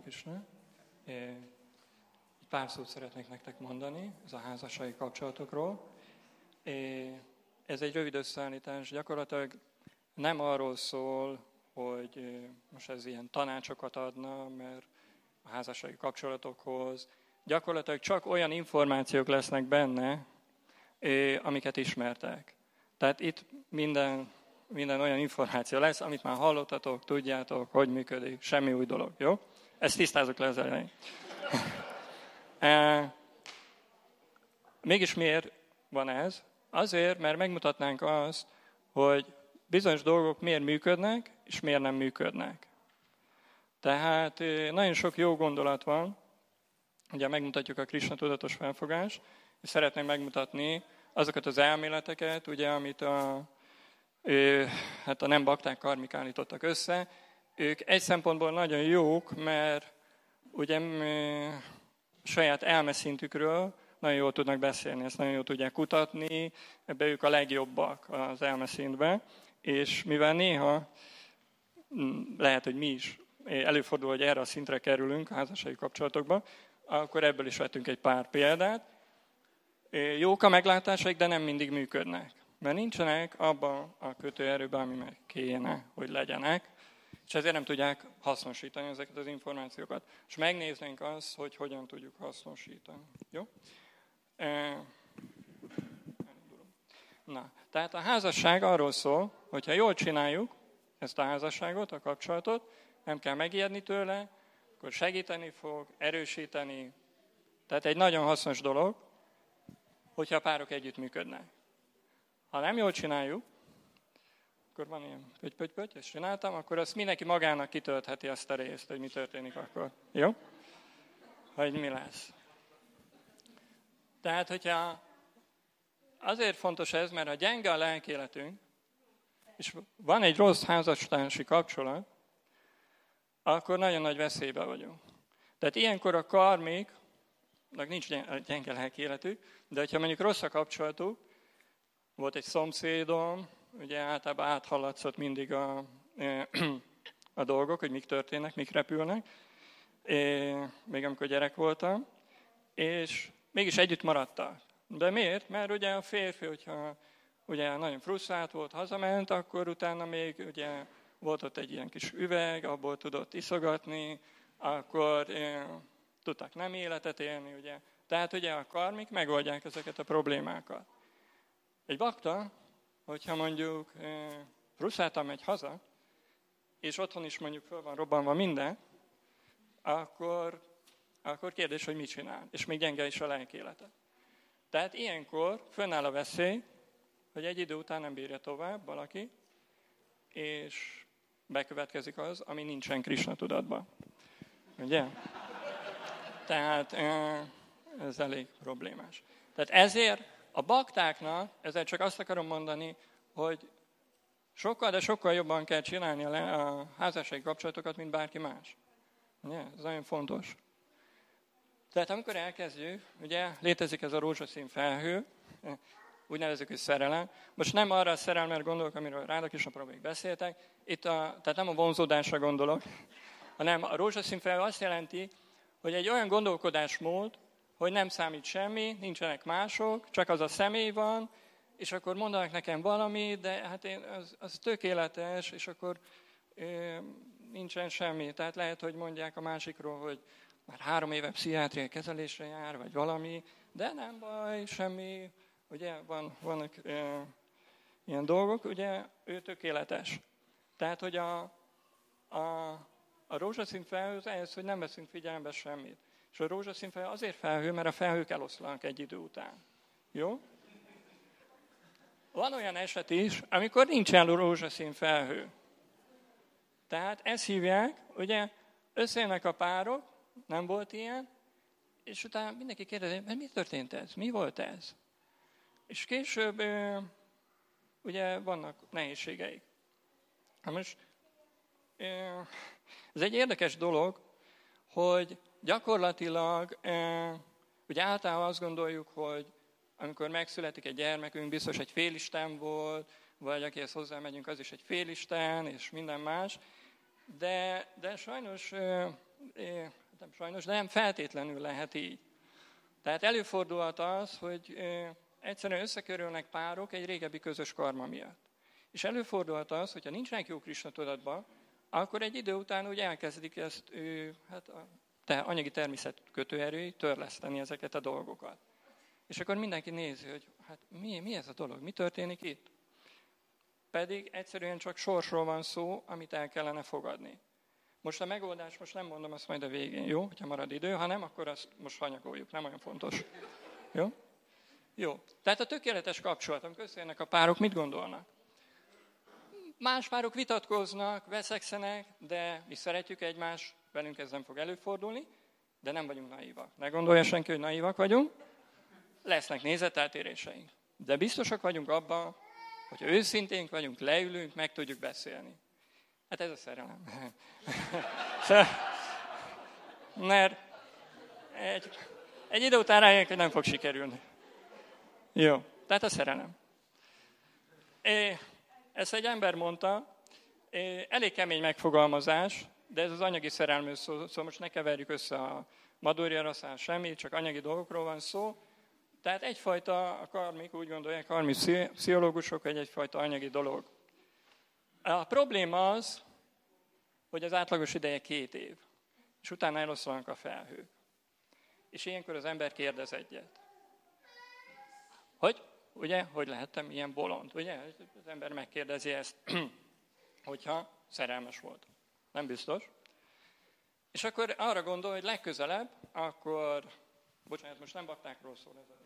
Krishna. Pár szót szeretnék nektek mondani, ez a házassági kapcsolatokról. Ez egy rövid összeállítás, gyakorlatilag nem arról szól, hogy most ez ilyen tanácsokat adna, mert a házassági kapcsolatokhoz. Gyakorlatilag csak olyan információk lesznek benne, amiket ismertek. Tehát itt minden olyan információ lesz, amit már hallottatok, tudjátok, hogy működik, semmi új dolog, jó? Ezt tisztázok le az elején. Mégis miért van ez? Azért, mert megmutatnánk azt, hogy bizonyos dolgok miért működnek, és miért nem működnek. Tehát nagyon sok jó gondolat van, ugye megmutatjuk a Krishna tudatos felfogást, és szeretném megmutatni azokat az elméleteket, ugye, amit a nem bakták karmik állítottak össze. Ők egy szempontból nagyon jók, mert ugye saját elmeszintükről nagyon jól tudnak beszélni, ezt nagyon jól tudják kutatni, ebben ők a legjobbak az elmeszintben, és mivel néha lehet, hogy mi is előfordul, hogy erre a szintre kerülünk a házassági kapcsolatokba, akkor ebből is vettünk egy pár példát. Jók a meglátásaik, de nem mindig működnek, mert nincsenek abban a kötőerőben, ami meg kéne, hogy legyenek, és ezért nem tudják hasznosítani ezeket az információkat. És megnéznénk azt, hogy hogyan tudjuk hasznosítani. Jó? Na, tehát a házasság arról szól, hogyha jól csináljuk ezt a házasságot, a kapcsolatot, nem kell megijedni tőle, akkor segíteni fog, erősíteni. Tehát egy nagyon hasznos dolog, hogyha a párok együttműködnek. Ha nem jól csináljuk, akkor van ilyen pöty-pöty-pöty, ezt csináltam, akkor azt mindenki magának kitöltheti azt a részt, hogy mi történik akkor. Jó? Hogy mi lesz. Tehát, hogyha azért fontos ez, mert ha gyenge a lelkéletünk, és van egy rossz házastársi kapcsolat, akkor nagyon nagy veszélybe vagyunk. Tehát ilyenkor a karmiknak nincs gyenge lelkéletük, de hogyha mondjuk rossz a kapcsolatuk, volt egy szomszédom, ugye általában áthallatszott mindig a dolgok, hogy mik történnek, mik repülnek, még amikor gyerek voltam, és mégis együtt maradtak. De miért? Mert ugye a férfi, hogyha ugye nagyon frusztrált volt, hazament, akkor utána még ugye volt ott egy ilyen kis üveg, abból tudott iszogatni, akkor tudtak nem életet élni, ugye. Tehát ugye a karmik megoldják ezeket a problémákat. Egy bakta, hogyha mondjuk frusztráltan megy haza, és otthon is mondjuk föl van robbanva minden, akkor kérdés, hogy mit csinál, és még gyenge is a lelkélete. Tehát ilyenkor fönnáll a veszély, hogy egy idő után nem bírja tovább valaki, és bekövetkezik az, ami nincsen Krishna tudatban. Ugye? Tehát ez elég problémás. Tehát ezért a baktáknak, ezzel csak azt akarom mondani, hogy sokkal, de sokkal jobban kell csinálni a házassági kapcsolatokat, mint bárki más. Ugye? Ez nagyon fontos. Tehát amikor elkezdjük, ugye létezik ez a rózsaszín felhő, úgy nevezzük, hogy szerelem. Most nem arra a szerelmre gondolok, amiről Ráda Krisna Prabhu beszéltek, tehát nem a vonzódásra gondolok, hanem a rózsaszín felhő azt jelenti, hogy egy olyan gondolkodásmód, hogy nem számít semmi, nincsenek mások, csak az a személy van, és akkor mondanak nekem valami, de hát az tökéletes, és akkor nincsen semmi. Tehát lehet, hogy mondják a másikról, hogy már 3 éve pszichiátriai kezelésre jár, vagy valami, de nem baj, semmi, ugye vannak ilyen dolgok, ugye ő tökéletes. Tehát, hogy a rózsaszín felhő az ehhez, hogy nem veszünk figyelembe semmit. És a rózsaszín felhő azért felhő, mert a felhők eloszlanak egy idő után. Jó? Van olyan eset is, amikor nincsen rózsaszín felhő. Tehát ezt hívják, ugye összejönnek a párok, nem volt ilyen, és utána mindenki kérdezi, mert mi történt ez? Mi volt ez? És később ugye vannak nehézségeik. Na most ez egy érdekes dolog, hogy gyakorlatilag ugye általában azt gondoljuk, hogy amikor megszületik egy gyermekünk, biztos egy félisten volt, vagy akihez hozzámegyünk, az is egy félisten, és minden más. De sajnos nem sajnos, de nem feltétlenül lehet így. Tehát előfordulhat az, hogy egyszerűen összekörülnek párok egy régebbi közös karma miatt. És előfordulhat az, hogyha nincsenek jó Krisna tudatban, akkor egy idő után úgy elkezdik ezt anyagi természet kötőerői törleszteni ezeket a dolgokat. És akkor mindenki nézi, hogy hát mi ez a dolog, mi történik itt? Pedig egyszerűen csak sorsról van szó, amit el kellene fogadni. Most a megoldás, most nem mondom azt majd a végén, jó? Hogyha marad idő, ha nem, akkor azt most hanyagoljuk, nem olyan fontos. Jó? Jó. Tehát a tökéletes kapcsolat, amikor összejönnek a párok, mit gondolnak? Más párok vitatkoznak, veszekszenek, de mi szeretjük egymást, velünk ez nem fog előfordulni, de nem vagyunk naívak. Ne gondolja senki, hogy naívak vagyunk. Lesznek nézeteltéréseink. De biztosak vagyunk abban, hogyha őszinténk vagyunk, leülünk, meg tudjuk beszélni. Hát ez a szerelem. Mert egy idő után rájönk, hogy nem fog sikerülni. Jó, tehát a szerelem. Ezt egy ember mondta, elég kemény megfogalmazás, de ez az anyagi szerelmről szól, szóval most ne keverjük össze a Madhurya Rasát, semmi, csak anyagi dolgokról van szó. Tehát egyfajta, a karmik úgy gondolják, karmik pszichológusok, hogy egyfajta anyagi dolog. A probléma az, hogy az átlagos ideje 2 év, és utána eloszlanak a felhők. És ilyenkor az ember kérdez egyet. Hogy lehettem ilyen bolond? Ugye? Az ember megkérdezi ezt, hogyha szerelmes volt. Nem biztos. És akkor arra gondol, hogy legközelebb, akkor... Bocsánat, most nem baktákról szól ez a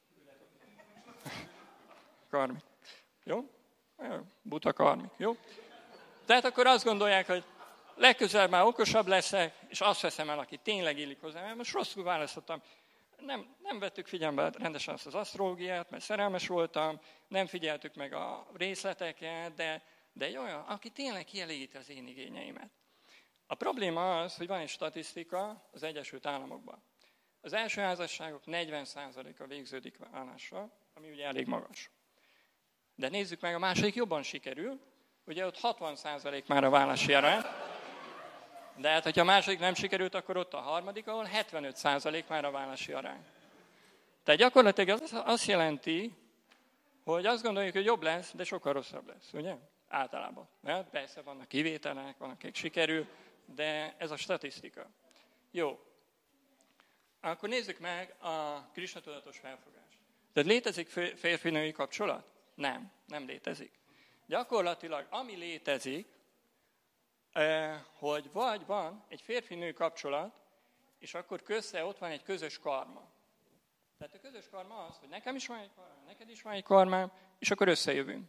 karmik. Jó? Buta karmik. Jó? Tehát akkor azt gondolják, hogy legközelebb már okosabb leszek, és azt veszem el, aki tényleg illik hozzá. Mert most rosszul választottam. Nem vettük figyelembe rendesen azt az asztrológiát, mert szerelmes voltam, nem figyeltük meg a részleteket, de egy olyan, aki tényleg kielégíti az én igényeimet. A probléma az, hogy van egy statisztika az Egyesült Államokban. Az első házasságok 40%-a végződik válással, ami ugye elég magas. De nézzük meg, a második jobban sikerül, ugye ott 60% már a válási arány, de hát, hogyha a második nem sikerült, akkor ott a harmadik, ahol 75% már a válási arány. Tehát gyakorlatilag ez azt jelenti, hogy azt gondoljuk, hogy jobb lesz, de sokkal rosszabb lesz, ugye? Általában. Mert persze vannak kivételek, vannak, akik sikerül, de ez a statisztika. Jó. Akkor nézzük meg a Krisna tudatos felfogást. Tehát létezik férfi-női kapcsolat? Nem létezik. Gyakorlatilag ami létezik, hogy vagy van egy férfi-nő kapcsolat, és akkor ott van egy közös karma. Tehát a közös karma az, hogy nekem is van egy karmám, neked is van egy karmám, és akkor összejövünk.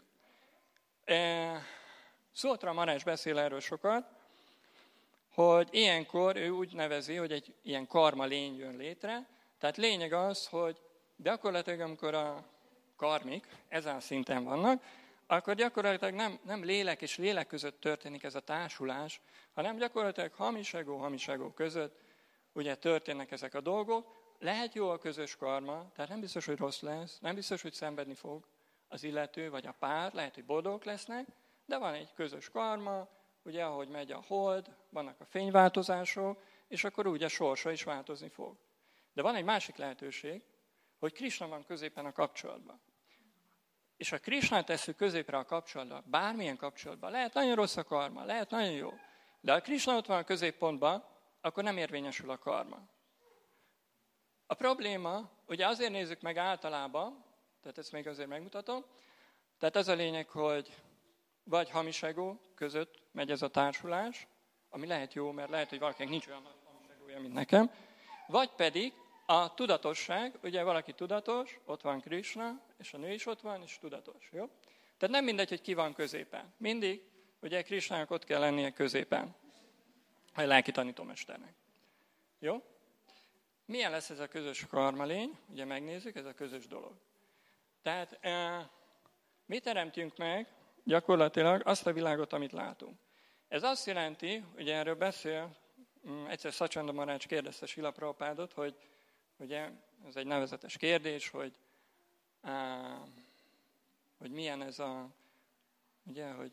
Szótra Marás beszél erről sokat, hogy ilyenkor ő úgy nevezi, hogy egy ilyen karma lény jön létre. Tehát lényeg az, hogy gyakorlatilag amikor a karmik ezen a szinten vannak, akkor gyakorlatilag nem lélek és lélek között történik ez a társulás, hanem gyakorlatilag hamis-egó között ugye történnek ezek a dolgok. Lehet jó a közös karma, tehát nem biztos, hogy rossz lesz, nem biztos, hogy szenvedni fog az illető vagy a pár, lehet, hogy boldogok lesznek, de van egy közös karma, ugye ahogy megy a hold, vannak a fényváltozások, és akkor úgy a sorsa is változni fog. De van egy másik lehetőség, hogy Krisna van középen a kapcsolatban. És ha Krisnát tesszük középre a kapcsolatban, bármilyen kapcsolatban, lehet nagyon rossz a karma, lehet nagyon jó, de ha Krisna ott van a középpontban, akkor nem érvényesül a karma. A probléma, ugye azért nézzük meg általában, tehát ezt még azért megmutatom, tehát az a lényeg, hogy vagy hamis egó között megy ez a társulás, ami lehet jó, mert lehet, hogy valakinek nincs olyan hamis egója, mint nekem, vagy pedig a tudatosság, ugye valaki tudatos, ott van Krisna, és a nő is ott van, és tudatos, jó? Tehát nem mindegy, hogy ki van középen. Mindig, ugye Krisnának ott kell lennie középen, a lelki tanítómesternek. Jó? Milyen lesz ez a közös karmalény? Ugye megnézzük, ez a közös dolog. Tehát mi teremtünk meg gyakorlatilag azt a világot, amit látunk. Ez azt jelenti, ugye erről beszél, egyszer Sacsanda Maharaj kérdezte Srila Prabhupádot, hogy ugye ez egy nevezetes kérdés, hogy milyen ez a, ugye, hogy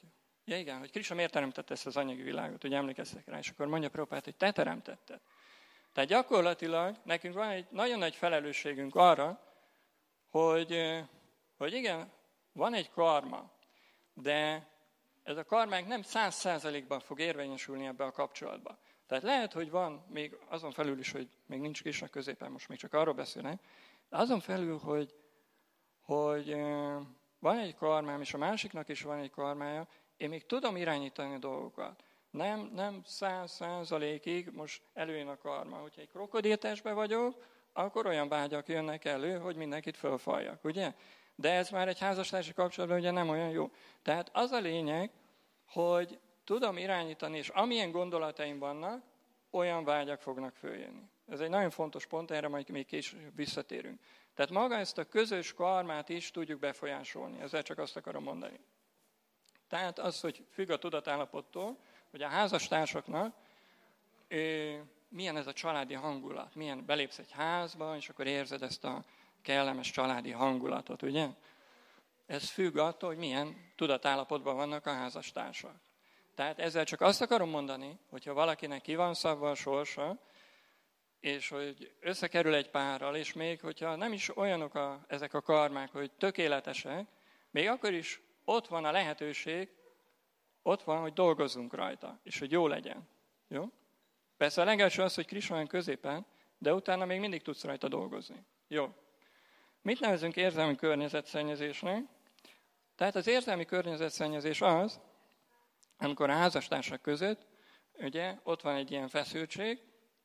Ja igen, hogy Krisna miért teremtette ezt az anyagi világot, hogy emlékeztek rá, és akkor mondja Prabhupád, hogy te teremtetted. Tehát gyakorlatilag nekünk van egy nagyon nagy felelősségünk arra, hogy igen, van egy karma, de ez a karmánk nem 100%-ban fog érvényesülni ebbe a kapcsolatba. Tehát lehet, hogy van még azon felül is, hogy még nincs Krisna középen, most még csak arról beszélnek, de azon felül, hogy van egy karmám, és a másiknak is van egy karmája, én még tudom irányítani a dolgokat. Nem 100%-ig most előjön a karma. Hogyha egy krokodiltestben vagyok, akkor olyan vágyak jönnek elő, hogy mindenkit fölfaljak, ugye? De ez már egy házastársi kapcsolatban ugye nem olyan jó. Tehát az a lényeg, hogy tudom irányítani, és amilyen gondolataim vannak, olyan vágyak fognak följönni. Ez egy nagyon fontos pont, erre majd még később visszatérünk. Tehát maga ezt a közös karmát is tudjuk befolyásolni. Ezzel csak azt akarom mondani. Tehát az, hogy függ a tudatállapottól, hogy a házastársaknak milyen ez a családi hangulat. Milyen belépsz egy házba, és akkor érzed ezt a kellemes családi hangulatot, ugye? Ez függ attól, hogy milyen tudatállapotban vannak a házastársak. Tehát ezzel csak azt akarom mondani, hogyha valakinek ki van szabva a sorsa, és hogy összekerül egy párral, és még hogyha nem is olyanok ezek a karmák, hogy tökéletesek, még akkor is ott van a lehetőség, ott van, hogy dolgozzunk rajta, és hogy jó legyen. Jó? Persze a legelső az, hogy Krisna van középen, de utána még mindig tudsz rajta dolgozni. Jó. Mit nevezünk érzelmi környezetszennyezésnek? Tehát az érzelmi környezetszennyezés az, amikor a házastársak között, ugye, ott van egy ilyen feszültség,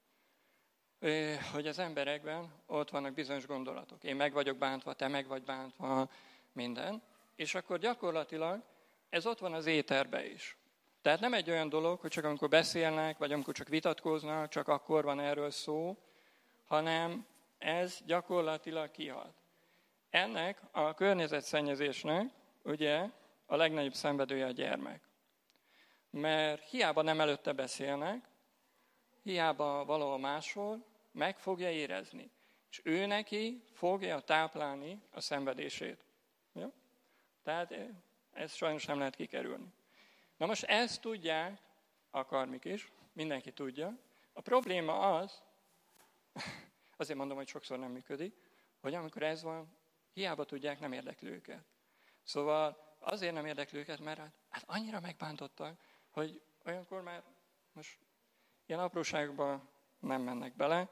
hogy az emberekben ott vannak bizonyos gondolatok. Én meg vagyok bántva, te meg vagy bántva, minden. És akkor gyakorlatilag ez ott van az éterben is. Tehát nem egy olyan dolog, hogy csak amikor beszélnek, vagy amikor csak vitatkoznak, csak akkor van erről szó, hanem ez gyakorlatilag kihat. Ennek a környezetszennyezésnek ugye a legnagyobb szenvedője a gyermek. Mert hiába nem előtte beszélnek, hiába valahol máshol, meg fogja érezni. És ő neki fogja táplálni a szenvedését. Jó? Tehát ezt sajnos nem lehet kikerülni. Na most ezt tudják a karmik is, mindenki tudja. A probléma az, azért mondom, hogy sokszor nem működik, hogy amikor ez van, hiába tudják, nem érdekli őket. Szóval azért nem érdekli őket, mert hát annyira megbántottak, hogy olyankor már most ilyen apróságokba nem mennek bele,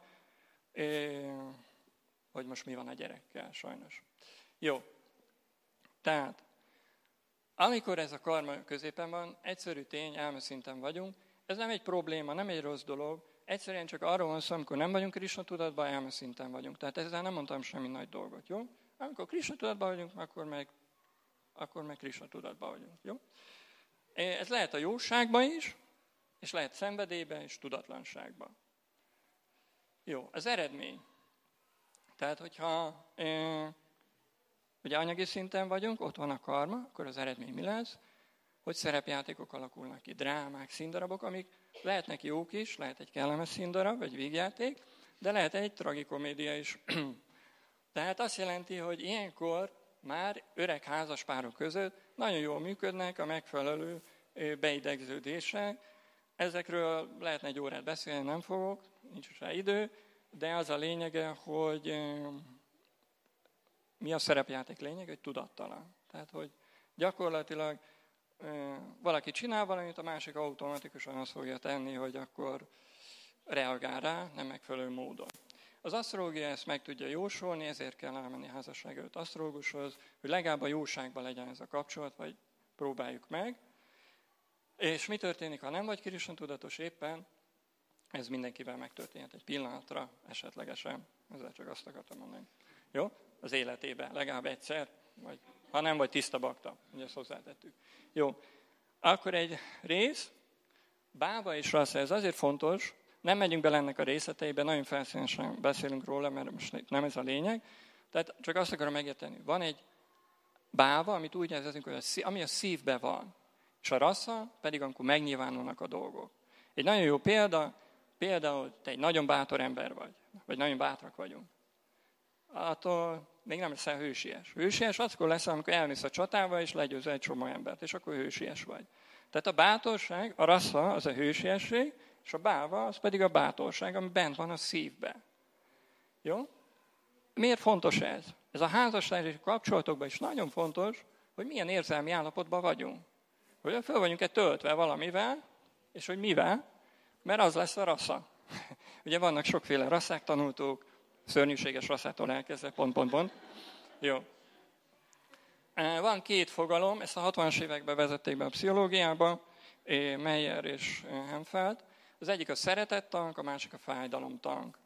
hogy most mi van a gyerekkel, sajnos. Jó. Tehát, amikor ez a karma középen van, egyszerű tény, elmeszinten vagyunk, ez nem egy probléma, nem egy rossz dolog, egyszerűen csak arról van szó, amikor nem vagyunk Krisna tudatban, elmeszinten vagyunk. Tehát ezzel nem mondtam semmi nagy dolgot, jó? Amikor Krisna tudatban vagyunk, akkor meg Krisna tudatban vagyunk, jó? Ez lehet a jóságban is, és lehet szenvedélyben és tudatlanságban. Jó, az eredmény. Tehát, hogyha ugye anyagi szinten vagyunk, ott van a karma, akkor az eredmény mi lesz? Hogy szerepjátékok alakulnak ki, drámák, színdarabok, amik lehetnek jók is, lehet egy kellemes színdarab, vagy vígjáték, de lehet egy tragikomédia is. Tehát azt jelenti, hogy ilyenkor már öreg házaspárok között nagyon jól működnek a megfelelő beidegződések. Ezekről lehetne egy órát beszélni, nem fogok, nincs rá idő, de az a lényege, hogy mi a szerepjáték lényeg, hogy tudattalan. Tehát, hogy gyakorlatilag valaki csinál valamit, a másik automatikusan azt fogja tenni, hogy akkor reagál rá, nem megfelelő módon. Az asztrológia ezt meg tudja jósolni, ezért kell elmenni házasság előtt asztrológushoz, hogy legalább a jóságban legyen ez a kapcsolat, vagy próbáljuk meg. És mi történik, ha nem vagy Krisna tudatos éppen? Ez mindenkivel megtörténhet egy pillanatra, esetlegesen. Ezzel csak azt akartam mondani. Jó? Az életében, legalább egyszer, vagy ha nem vagy tiszta bakta, ugye ezt hozzátettük. Jó, akkor egy rész, bába és rassza, ez azért fontos, nem megyünk bele ennek a részleteibe, nagyon felszínesen beszélünk róla, mert most nem ez a lényeg. Tehát csak azt akarom megérteni. Van egy báva, amit úgy nevezünk, hogy ami a szívben van. És a rassza pedig, amikor megnyilvánulnak a dolgok. Egy nagyon jó például te egy nagyon bátor ember vagy nagyon bátrak vagyunk. Attól még nem leszel hősies. Hősies akkor leszel, amikor elmész a csatába, és legyőzel egy csomó embert, és akkor hősies vagy. Tehát a bátorság, a rasza, az a hősiesség, és a báva, az pedig a bátorság, ami bent van a szívbe. Jó? Miért fontos ez? Ez a házassági kapcsolatokban is nagyon fontos, hogy milyen érzelmi állapotban vagyunk. Hogy föl vagyunk-e töltve valamivel, és hogy mivel, mert az lesz a rasza. Ugye vannak sokféle rasszák, tanultuk, szörnyűséges rasszától elkezdve, pont. Jó. Van két fogalom, ezt a 60-as években vezették be a pszichológiába, Meyer és Hempfeld. Az egyik a szeretettank, a másik a fájdalomtank.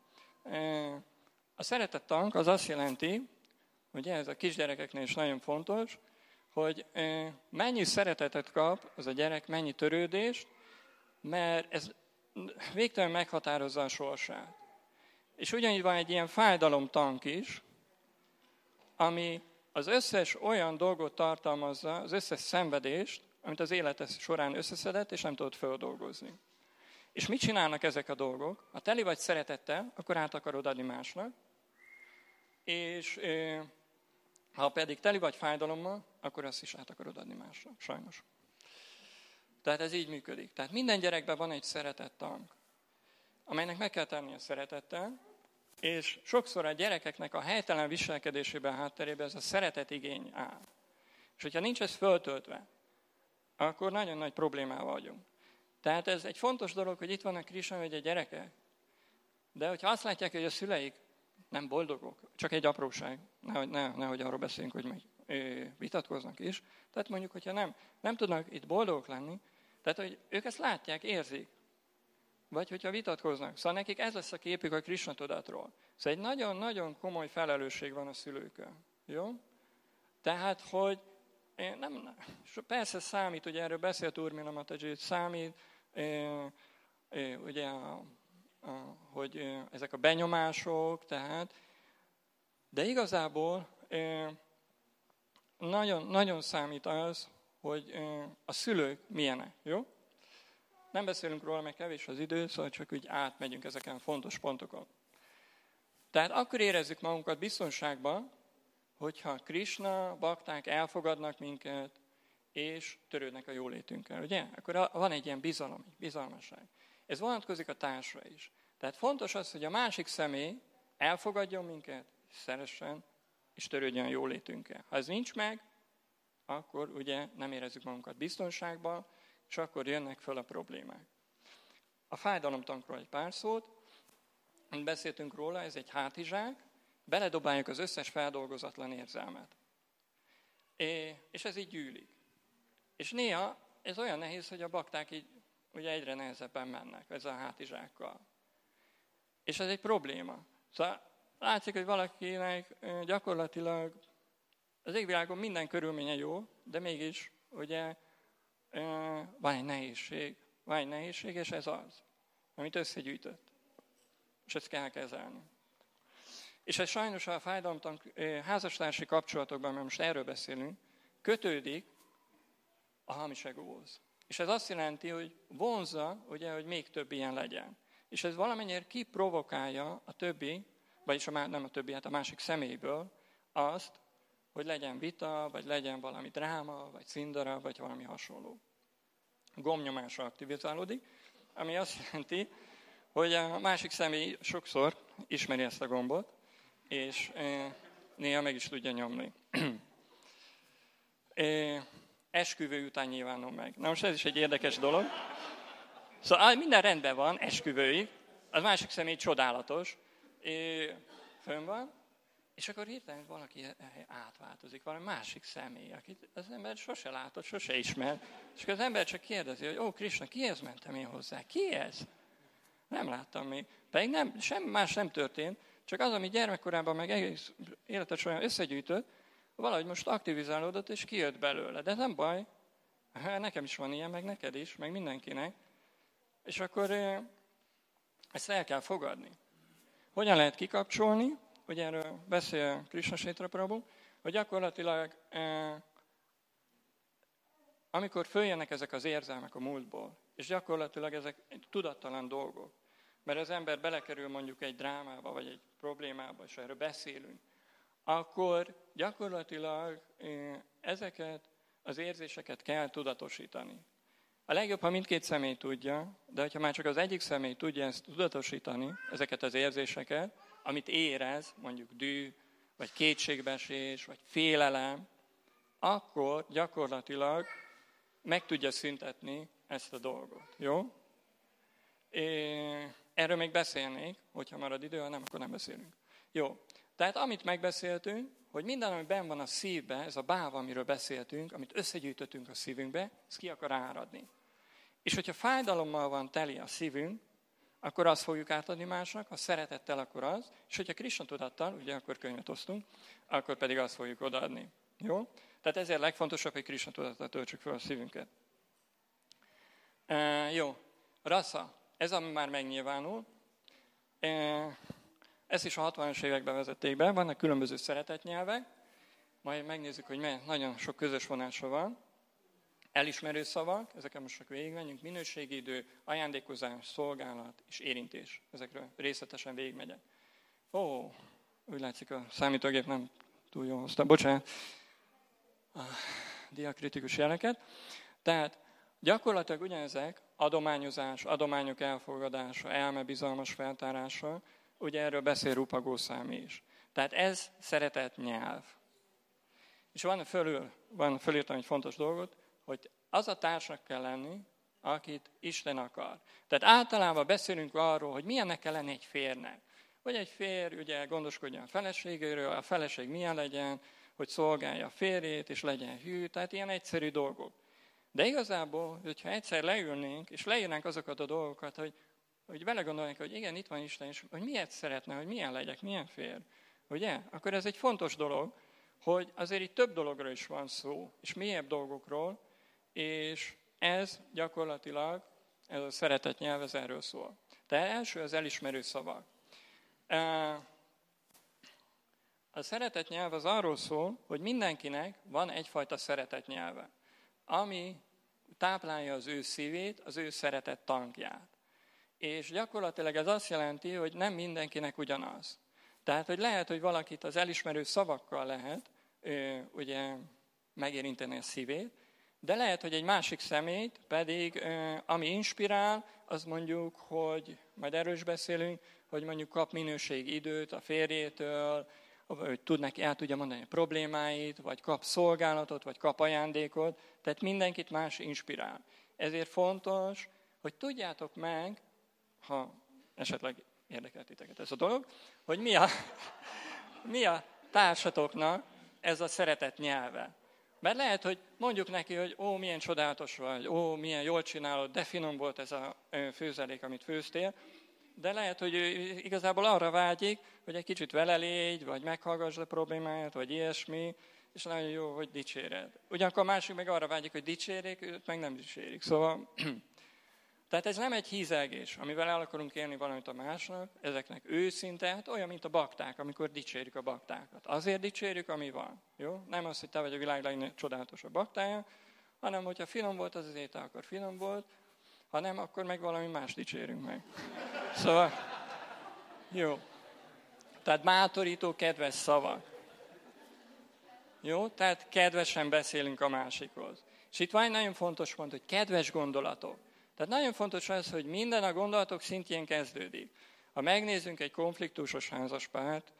A szeretettank az azt jelenti, hogy ez a kisgyerekeknél is nagyon fontos, hogy mennyi szeretetet kap az a gyerek, mennyi törődést, mert ez végtelenül meghatározza a sorsát. És ugyanígy van egy ilyen fájdalomtank is, ami az összes olyan dolgot tartalmazza, az összes szenvedést, amit az élete során összeszedett, és nem tudott földolgozni. És mit csinálnak ezek a dolgok? Ha teli vagy szeretettel, akkor át akarod adni másnak, és ha pedig teli vagy fájdalommal, akkor azt is át akarod adni másnak, sajnos. Tehát ez így működik. Tehát minden gyerekben van egy szeretettank, amelynek meg kell tenni a szeretettel, és sokszor a gyerekeknek a helytelen viselkedésében, hátterében ez a szeretetigény áll. És hogyha nincs ez föltöltve, akkor nagyon nagy problémával vagyunk. Tehát ez egy fontos dolog, hogy itt vannak Krisna, hogy a gyerekek, de hogyha azt látják, hogy a szüleik nem boldogok, csak egy apróság, nehogy arról beszéljünk, hogy meg vitatkoznak is, tehát mondjuk, hogyha nem tudnak itt boldogok lenni, tehát hogy ők ezt látják, érzik, vagy hogyha vitatkoznak. Szóval nekik ez lesz a képük a Krisna tudatról. Szóval egy nagyon-nagyon komoly felelősség van a szülőkön. Jó? Tehát, hogy persze számít, ugye erről beszélt Urmila Mataji, számít, ugye, hogy ezek a benyomások, tehát, de igazából nagyon, nagyon számít az, hogy a szülők milyenek, jó? Nem beszélünk róla, mert kevés az idő, szóval csak úgy átmegyünk ezeken a fontos pontokon. Tehát akkor érezzük magunkat biztonságban, hogyha Krisna, bakták elfogadnak minket, és törődnek a jólétünkkel, ugye? Akkor van egy ilyen bizalmasság. Ez vonatkozik a társra is. Tehát fontos az, hogy a másik személy elfogadjon minket, szeressen, és törődjön a jólétünkkel. Ha ez nincs meg, akkor ugye nem érezzük magunkat biztonságban, és akkor jönnek föl a problémák. A fájdalomtankról egy pár szót, mint beszéltünk róla, ez egy hátizsák, beledobáljuk az összes feldolgozatlan érzelmet. És ez így gyűlik. És néha ez olyan nehéz, hogy a bakták így ugye egyre nehezebben mennek ezzel a hátizsákkal. És ez egy probléma. Szóval látszik, hogy valakinek gyakorlatilag az égvilágon minden körülménye jó, de mégis ugye van egy nehézség, és ez az, amit összegyűjtött. És ezt kell kezelni. És ez sajnos a fájdalomtalan házastársi kapcsolatokban, mert most erről beszélünk, kötődik a hamis egóhoz. És ez azt jelenti, hogy vonzza, ugye, hogy még több ilyen legyen. És ez valamennyire kiprovokálja a többi, vagyis nem a többi, hát a másik személyből azt, hogy legyen vita, vagy legyen valami dráma, vagy színdara, vagy valami hasonló. Gomnyomásra aktivizálódik, ami azt jelenti, hogy a másik személy sokszor ismeri ezt a gombot, és néha meg is tudja nyomni. Esküvő után nyilvánul meg. Na most ez is egy érdekes dolog. Szóval minden rendben van, esküvőig, az másik személy csodálatos, fönn van, és akkor hirtelen valaki átváltozik, valami másik személy, akit az ember sose látott, sose ismer, és akkor az ember csak kérdezi, hogy ó, Krisna, kihez mentem én hozzá? Ki ez? Nem láttam még. Pedig semmi más nem történt, csak az, ami gyermekkorában meg egész életet során összegyűjtött, valahogy most aktivizálódott, és kijött belőle. De nem baj, nekem is van ilyen, meg neked is, meg mindenkinek. És akkor ezt el kell fogadni. Hogyan lehet kikapcsolni? Ugye erről beszél Krisna Sétra Prabhu, hogy gyakorlatilag amikor följönnek ezek az érzelmek a múltból, és gyakorlatilag ezek tudattalan dolgok, mert az ember belekerül mondjuk egy drámába, vagy egy problémába, és erről beszélünk, akkor gyakorlatilag ezeket az érzéseket kell tudatosítani. A legjobb, ha mindkét személy tudja, de hogyha már csak az egyik személy tudja ezt tudatosítani, ezeket az érzéseket, amit érez, mondjuk düh, vagy kétségbeesés, vagy félelem, akkor gyakorlatilag meg tudja szüntetni ezt a dolgot. Jó? Erről még beszélnék, hogyha marad idő, ha nem, akkor nem beszélünk. Jó. Tehát amit megbeszéltünk, hogy minden, ami benn van a szívbe, ez a báva, amiről beszéltünk, amit összegyűjtöttünk a szívünkbe, ez ki akar áradni. És hogyha fájdalommal van teli a szívünk, akkor azt fogjuk átadni másnak, ha szeretettel, akkor az, és hogyha Krisna tudattal, ugye akkor könyvet osztunk, akkor pedig azt fogjuk odaadni. Jó? Tehát ezért legfontosabb, hogy Krisna tudattal töltsük fel a szívünket. Jó. Rasa. Ez, ami már megnyilvánul. Ezt is a 60-as években vezették be, vannak különböző szeretetnyelvek, majd megnézzük, hogy nagyon sok közös vonása van. Elismerő szavak, ezeken most csak végigmenjünk, minőségi idő, ajándékozás, szolgálat és érintés. Ezekről részletesen végigmegyek. Úgy látszik, a számítógép nem túl jól hozta. Bocsánat. A diakritikus jeleket. Tehát gyakorlatilag ugyanezek, adományozás, adományok elfogadása, elme bizalmas feltárása, ugye erről beszél Rupa Goswami is. Tehát ez szeretett nyelv. És fölírtam egy fontos dolgot, hogy az a társnak kell lenni, akit Isten akar. Tehát általában beszélünk arról, hogy milyennek kell lenni egy férnek. Hogy egy férj ugye gondoskodjon a feleségéről, a feleség milyen legyen, hogy szolgálja a férjét, és legyen hű, tehát ilyen egyszerű dolgok. De igazából, hogyha egyszer leülnénk, és leírnánk azokat a dolgokat, hogy belegondolnánk, hogy igen, itt van Isten, és hogy miért szeretne, hogy milyen legyek, milyen férj, ugye? Akkor ez egy fontos dolog, hogy azért itt több dologról is van szó, és mélyebb dolgokról, és ez gyakorlatilag, ez a szeretett nyelv, ez erről szól. Tehát első az elismerő szavak. A szeretett nyelv az arról szól, hogy mindenkinek van egyfajta szeretett nyelve, ami táplálja az ő szívét, az ő szeretett tankját. És gyakorlatilag ez azt jelenti, hogy nem mindenkinek ugyanaz. Tehát, hogy lehet, hogy valakit az elismerő szavakkal lehet ugye megérinteni a szívét, de lehet, hogy egy másik személyt pedig, ami inspirál, az mondjuk, hogy, majd erről is beszélünk, hogy mondjuk kap minőségi időt a férjétől, hogy el tudja mondani a problémáit, vagy kap szolgálatot, vagy kap ajándékot, tehát mindenkit más inspirál. Ezért fontos, hogy tudjátok meg, ha esetleg érdekel titeket ez a dolog, hogy mi a társatoknak ez a szeretett nyelve. Mert lehet, hogy mondjuk neki, hogy milyen csodálatos vagy, milyen jól csinálod, de finom volt ez a főzelék, amit főztél, de lehet, hogy ő igazából arra vágyik, hogy egy kicsit vele légy, vagy meghallgass a problémáját, vagy ilyesmi, és nagyon jó, hogy dicséred. Ugyanakkor a másik meg arra vágyik, hogy dicsérjék, őt meg nem dicsérik. Szóval, tehát ez nem egy hízelgés, amivel el akarunk élni valamit a másnak, ezeknek őszinte, hát olyan, mint a bakták, amikor dicsérjük a baktákat. Azért dicsérjük, ami van. Jó? Nem az, hogy te vagy a világ legcsodálatosabb baktája, hanem hogyha finom volt az étel, akkor finom volt, ha nem, akkor meg valami más dicsérünk meg. Szóval, jó. Tehát bátorító, kedves szavak. Jó? Tehát kedvesen beszélünk a másikhoz. És itt van egy nagyon fontos pont, hogy kedves gondolatok. Tehát nagyon fontos az, hogy minden a gondolatok szintjén kezdődik. Ha megnézzünk egy konfliktusos házaspárt,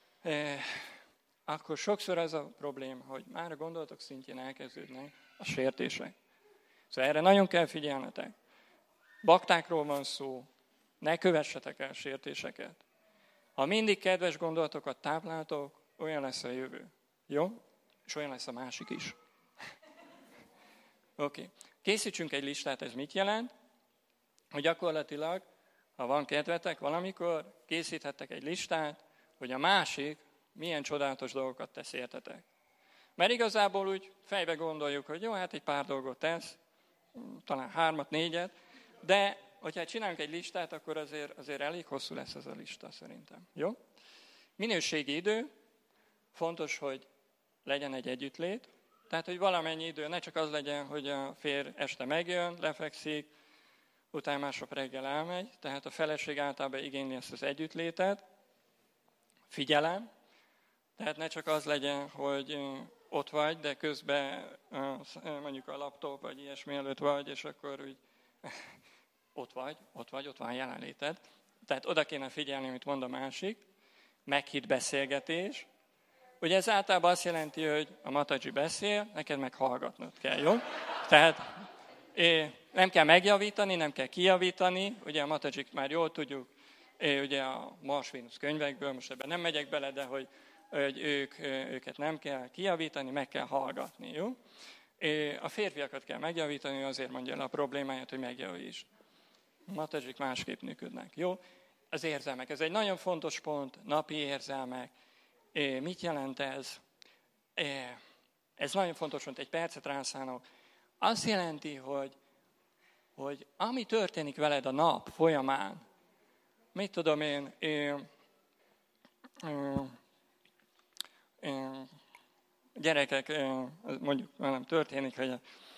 akkor sokszor az a probléma, hogy már a gondolatok szintjén elkezdődnek a sértések. Szóval erre nagyon kell figyelnetek. Baktákról van szó, ne kövessetek el sértéseket. Ha mindig kedves gondolatokat tápláltok, olyan lesz a jövő. Jó? És olyan lesz a másik is. Oké. Készítsünk egy listát, ez mit jelent? Hogy gyakorlatilag, ha van kedvetek valamikor, készíthettek egy listát, hogy a másik milyen csodálatos dolgokat tesz értetek. Mert igazából úgy fejbe gondoljuk, hogy jó, hát egy pár dolgot tesz, talán 3, 4, de hogyha csinálunk egy listát, akkor azért elég hosszú lesz ez a lista szerintem. Jó? Minőségi idő, fontos, hogy legyen egy együttlét, tehát, hogy valamennyi idő, ne csak az legyen, hogy a férj este megjön, lefekszik, utána másnap reggel elmegy, tehát a feleség általában igényli ezt az együttlétet, figyelem, tehát ne csak az legyen, hogy ott vagy, de közben mondjuk a laptop vagy ilyesmi előtt vagy, és akkor úgy ott van jelenléted. Tehát oda kéne figyelni, amit mond a másik. Meghitt beszélgetés. Ugye ez általában azt jelenti, hogy a Mataji beszél, neked meg hallgatnod kell, jó? Tehát nem kell megjavítani, nem kell kijavítani. Ugye a Matajik már jól tudjuk, ugye a Mars-Vénusz könyvekből, most ebben nem megyek bele, de hogy őket nem kell kijavítani, meg kell hallgatni, jó? A férfiakat kell megjavítani, azért mondja el a problémáját, hogy megjavíts. A Matajik másképp működnek, jó? Az érzelmek, ez egy nagyon fontos pont, napi érzelmek. Mit jelent ez? Ez nagyon fontos, hogy egy percet rászánok. Azt jelenti, hogy ami történik veled a nap folyamán, mit tudom én gyerekek, mondjuk nem történik, hogy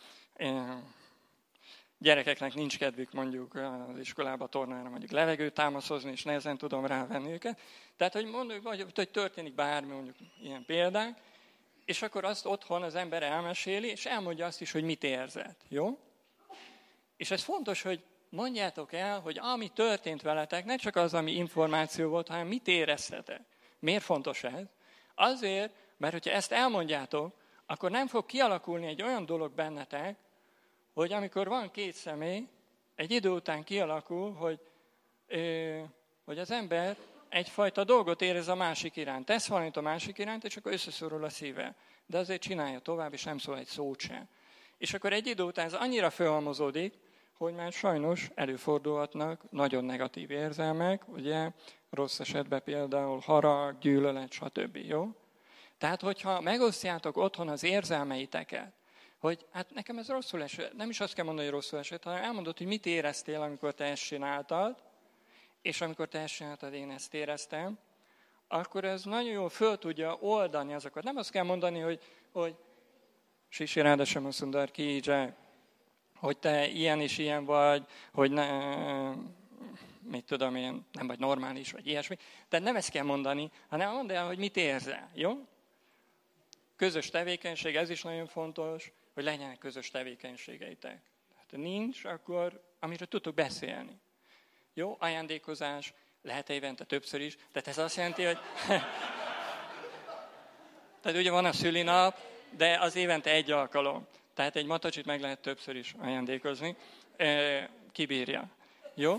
gyerekeknek nincs kedvük mondjuk az iskolába, tornára mondjuk levegőt támaszozni, és nehezen tudom rávenni őket. Tehát, hogy mondjuk, hogy történik bármi, mondjuk ilyen példák, és akkor azt otthon az ember elmeséli, és elmondja azt is, hogy mit érzett, jó? És ez fontos, hogy mondjátok el, hogy ami történt veletek, ne csak az, ami információ volt, hanem mit éreztetek. Miért fontos ez? Azért, mert hogyha ezt elmondjátok, akkor nem fog kialakulni egy olyan dolog bennetek, hogy amikor van két személy, egy idő után kialakul, hogy az ember egyfajta dolgot érez a másik iránt. Tesz valamit a másik iránt, és akkor összeszorul a szíve. De azért csinálja tovább, és nem szól egy szót sem. És akkor egy idő után ez annyira felhalmozódik, hogy már sajnos előfordulhatnak nagyon negatív érzelmek, ugye rossz esetben például harag, gyűlölet, stb. Jó? Tehát, hogyha megosztjátok otthon az érzelmeiteket, hogy hát nekem ez rosszul esett, nem is azt kell mondani, hogy rosszul esett, hanem elmondod, hogy mit éreztél, amikor te ezt csináltad, és amikor te ezt csináltad, én ezt éreztem, akkor ez nagyon jól föl tudja oldani azokat. Nem azt kell mondani, hogy Sisi Rádasama Szundar ki Jai, hogy te ilyen és ilyen vagy, hogy mit tudom én, nem vagy normális, vagy ilyesmi. Tehát nem ezt kell mondani, hanem mondd el, hogy mit érzel, jó? Közös tevékenység, ez is nagyon fontos, hogy legyenek közös tevékenységeitek. Tehát nincs, akkor amiről tudtok beszélni. Jó, ajándékozás, lehet évente többször is. Tehát ez azt jelenti, hogy... Tehát ugye van a szülinap, de az évente egy alkalom. Tehát egy matacsit meg lehet többször is ajándékozni. Kibírja. Jó?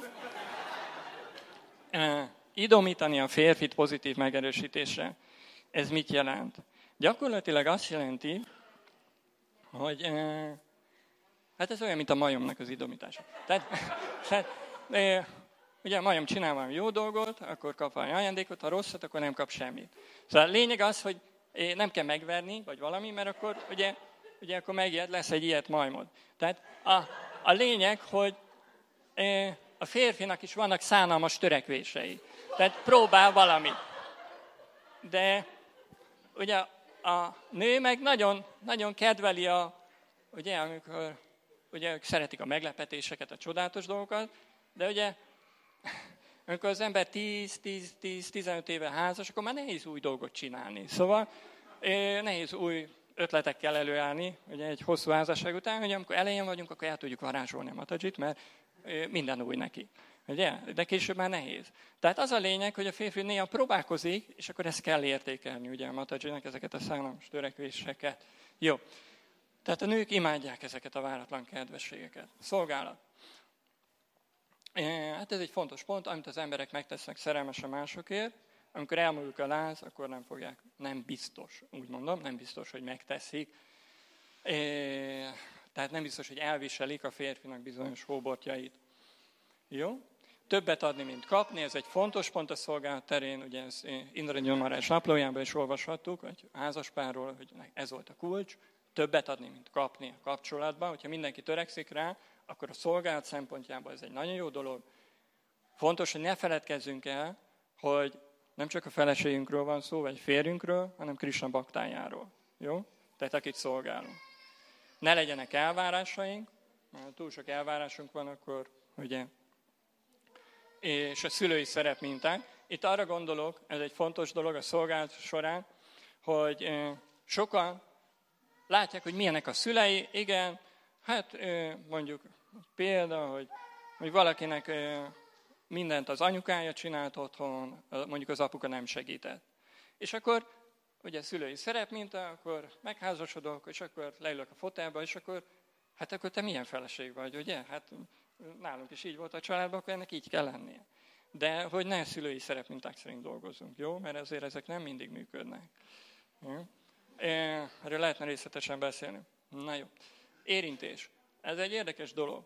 Idomítani a férfit pozitív megerősítésre. Ez mit jelent? Gyakorlatilag azt jelenti, hogy hát ez olyan, mint a majomnak az idomítása. Tehát ugye a majom csinál valami jó dolgot, akkor kap valami ajándékot, ha rosszat, akkor nem kap semmit. Szóval a lényeg az, hogy nem kell megverni, vagy valami, mert akkor ugye akkor megijed, lesz egy ilyet majmod. Tehát a lényeg, hogy a férfinak is vannak szánalmas törekvései. Tehát próbál valamit. De ugye a nő meg nagyon, nagyon kedveli ugye, amikor ugye ők szeretik a meglepetéseket, a csodálatos dolgokat, de ugye amikor az ember 10-15 éve házas, akkor már nehéz új dolgot csinálni. Szóval nehéz új ötletekkel előállni, ugye egy hosszú házasság után, hogy amikor elején vagyunk, akkor el tudjuk varázsolni a Matajit, mert minden új neki. Ugye? De később már nehéz. Tehát az a lényeg, hogy a férfi néha próbálkozik, és akkor ezt kell értékelni, ugye a Matajinak ezeket a szánalmas törekvéseket. Jó. Tehát a nők imádják ezeket a váratlan kedvességeket. Szolgálat. Hát ez egy fontos pont, amit az emberek megtesznek szerelmesen másokért. Amikor elmúlik a láz, akkor nem fogják, nem biztos, úgy mondom, nem biztos, hogy megteszik. Tehát nem biztos, hogy elviselik a férfinak bizonyos hóbortjait. Jó? Többet adni, mint kapni, ez egy fontos pont a szolgálat terén, ugye ez Indra Gyulmarás naplójában is olvashattuk, hogy házaspárról, hogy ez volt a kulcs, többet adni, mint kapni a kapcsolatban. Hogyha mindenki törekszik rá, akkor a szolgálat szempontjából ez egy nagyon jó dolog. Fontos, hogy ne feledkezzünk el, hogy nem csak a feleségünkről van szó, vagy férjünkről, hanem Krisna baktájáról. Jó? Tehát akit szolgálunk. Ne legyenek elvárásaink, mert túl sok elvárásunk van, akkor ugye, és a szülői szerepminták. Itt arra gondolok, ez egy fontos dolog a szolgálat során, hogy sokan látják, hogy milyenek a szülei, igen, hát mondjuk példa, hogy valakinek mindent az anyukája csinált otthon, mondjuk az apuka nem segített. És akkor ugye szülői szerepminta, akkor megházasodok, és akkor leülök a fotelba, és akkor, hát akkor te milyen feleség vagy, ugye? Hát nálunk is így volt a családban, akkor ennek így kell lennie. De hogy ne szülői szerepminták szerint dolgozzunk, jó? Mert azért ezek nem mindig működnek. Jó? Erről lehetne részletesen beszélni. Na jó. Érintés. Ez egy érdekes dolog.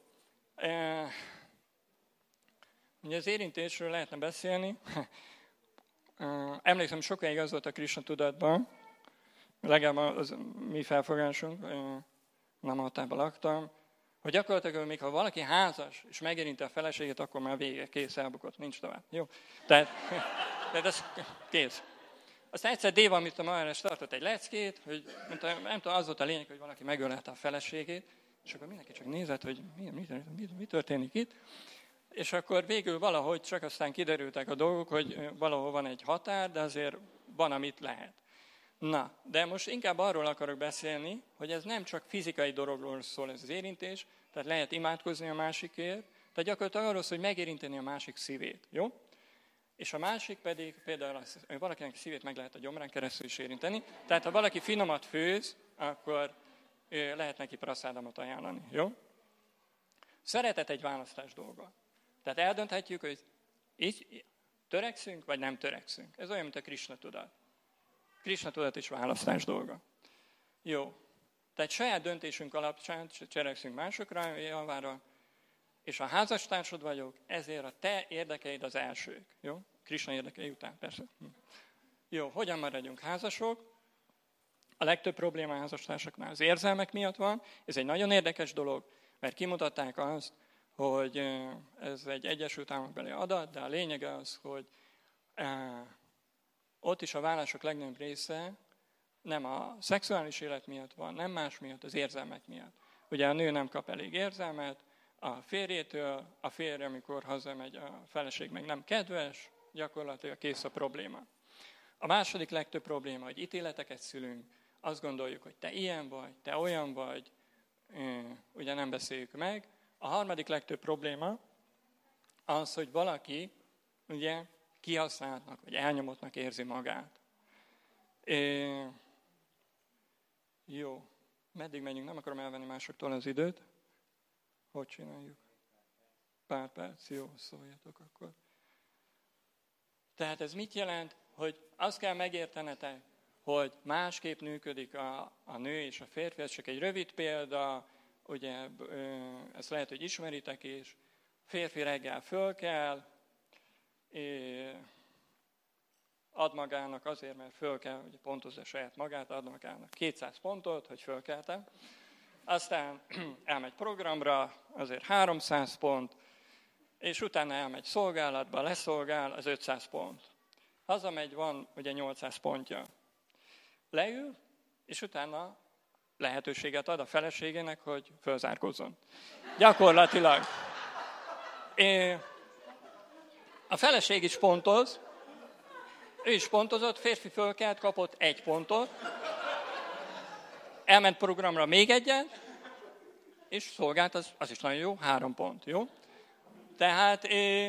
Ugye az érintésről lehetne beszélni. Emlékszem, sokáig az volt a Krisna tudatban, legalább az mi felfogásunk, nem hatában laktam, hogy gyakorlatilag még ha valaki házas, és megérinti a feleségét, akkor már vége, kész, elbukott, nincs tovább. Jó? Tehát ez kész. Aztán egyszer Déva, amit a Maharaj tartott egy leckét, hogy nem tudom, az volt a lényeg, hogy valaki megölelte a feleségét, és akkor mindenki csak nézett, hogy mi történik itt. És akkor végül valahogy csak aztán kiderültek a dolgok, hogy valahol van egy határ, de azért van, amit lehet. Na, de most inkább arról akarok beszélni, hogy ez nem csak fizikai dologról szól ez az érintés, tehát lehet imádkozni a másikért, tehát gyakorlatilag arról szól, hogy megérinteni a másik szívét, jó? És a másik pedig például valakinek a szívét meg lehet a gyomrán keresztül is érinteni, tehát ha valaki finomat főz, akkor lehet neki praszádamat ajánlani, jó? Szeretet egy választás dolga. Tehát eldönthetjük, hogy így törekszünk, vagy nem törekszünk. Ez olyan, mint a Krisna tudat. Krisna tudat is választás dolga. Jó. Tehát saját döntésünk alapján cselekszünk másokra, javára, és ha házastársad vagyok, ezért a te érdekeid az elsők. Jó? Krisna érdekei után, persze. Jó, hogyan maradjunk házasok? A legtöbb probléma a házastársaknál az érzelmek miatt van. Ez egy nagyon érdekes dolog, mert kimutatták azt, hogy ez egy Egyesült Államokbeli adat, de a lényeg az, hogy ott is a vállások legnagyobb része nem a szexuális élet miatt van, nem más miatt, az érzelmek miatt. Ugye a nő nem kap elég érzelmet a férjétől, a férj, amikor hazamegy, a feleség meg nem kedves, gyakorlatilag kész a probléma. A második legtöbb probléma, hogy ítéleteket szülünk, azt gondoljuk, hogy te ilyen vagy, te olyan vagy, ugye nem beszéljük meg. A harmadik legtöbb probléma az, hogy valaki ugye kihasználtnak, vagy elnyomottnak érzi magát. Jó, meddig megyünk? Nem akarom elvenni másoktól az időt. Hogy csináljuk? Pár perc, jó, szóljatok akkor. Tehát ez mit jelent? Hogy azt kell megértenetek, hogy másképp működik a nő és a férfi. Ez csak egy rövid példa, ugye ezt lehet, hogy ismeritek is. Férfi reggel fölkel, ad magának azért, mert föl kell, hogy pontozza saját magát, ad magának 200 pontot, hogy fölkeltem. Aztán elmegy programra, azért 300 pont, és utána elmegy szolgálatba, leszolgál, az 500 pont. Hazamegy, van ugye 800 pontja. Leül, és utána lehetőséget ad a feleségének, hogy fölzárkózzon. Gyakorlatilag. A feleség is pontoz, ő is pontozott, férfi fölkelt, kapott 1 pontot, elment programra még egyet, és szolgált, az is nagyon jó, 3 pont, jó? Tehát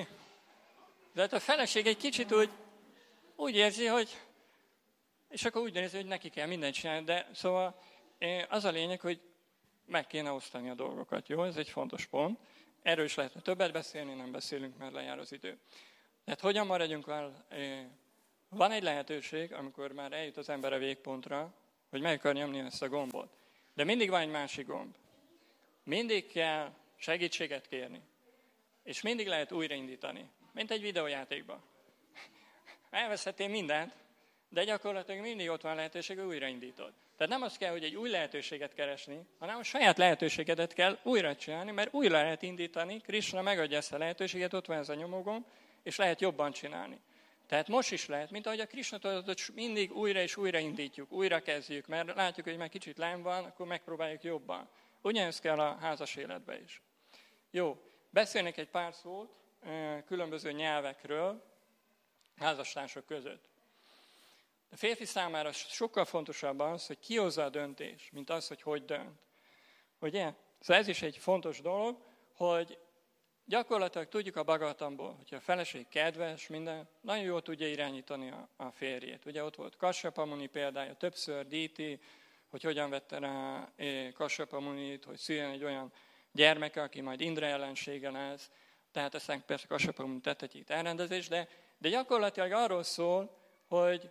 a feleség egy kicsit úgy érzi, hogy, és akkor úgy érzi, hogy neki kell mindent csinálni, de szóval az a lényeg, hogy meg kéne osztani a dolgokat, jó? Ez egy fontos pont. Erről is lehetne többet beszélni, nem beszélünk, mert lejár az idő. Tehát hogyan maradjunk el? Van egy lehetőség, amikor már eljut az ember a végpontra, hogy meg akar nyomni ezt a gombot. De mindig van egy másik gomb. Mindig kell segítséget kérni. És mindig lehet újraindítani. Mint egy videójátékban. Elveszhettél mindent, de gyakorlatilag mindig ott van lehetőség, hogy újraindítod. Tehát nem az kell, hogy egy új lehetőséget keresni, hanem a saját lehetőségedet kell újra csinálni, mert újra lehet indítani. Krisna megadja ezt a lehetőséget, ott van ez a nyomógomb, és lehet jobban csinálni. Tehát most is lehet, mint ahogy a Krisna tudatot mindig újra és újra indítjuk, újra kezdjük, mert látjuk, hogy már kicsit lám van, akkor megpróbáljuk jobban. Ugyanezt kell a házas életbe is. Jó, beszélnék egy pár szót különböző nyelvekről házastársak között. A férfi számára sokkal fontosabb az, hogy ki hozza a döntés, mint az, hogy hogy dönt. Ugye? Szóval ez is egy fontos dolog, hogy gyakorlatilag tudjuk a Bhagavatamból, hogyha a feleség kedves, minden, nagyon jól tudja irányítani a férjét. Ugye ott volt Kassapa Muni példája, többször Díti, hogy hogyan vette rá Kassapa Munit, hogy szüljön egy olyan gyermeke, aki majd Indra ellensége lesz. Tehát aztán persze Kassapa Muni tett egy elrendezést, de gyakorlatilag arról szól, hogy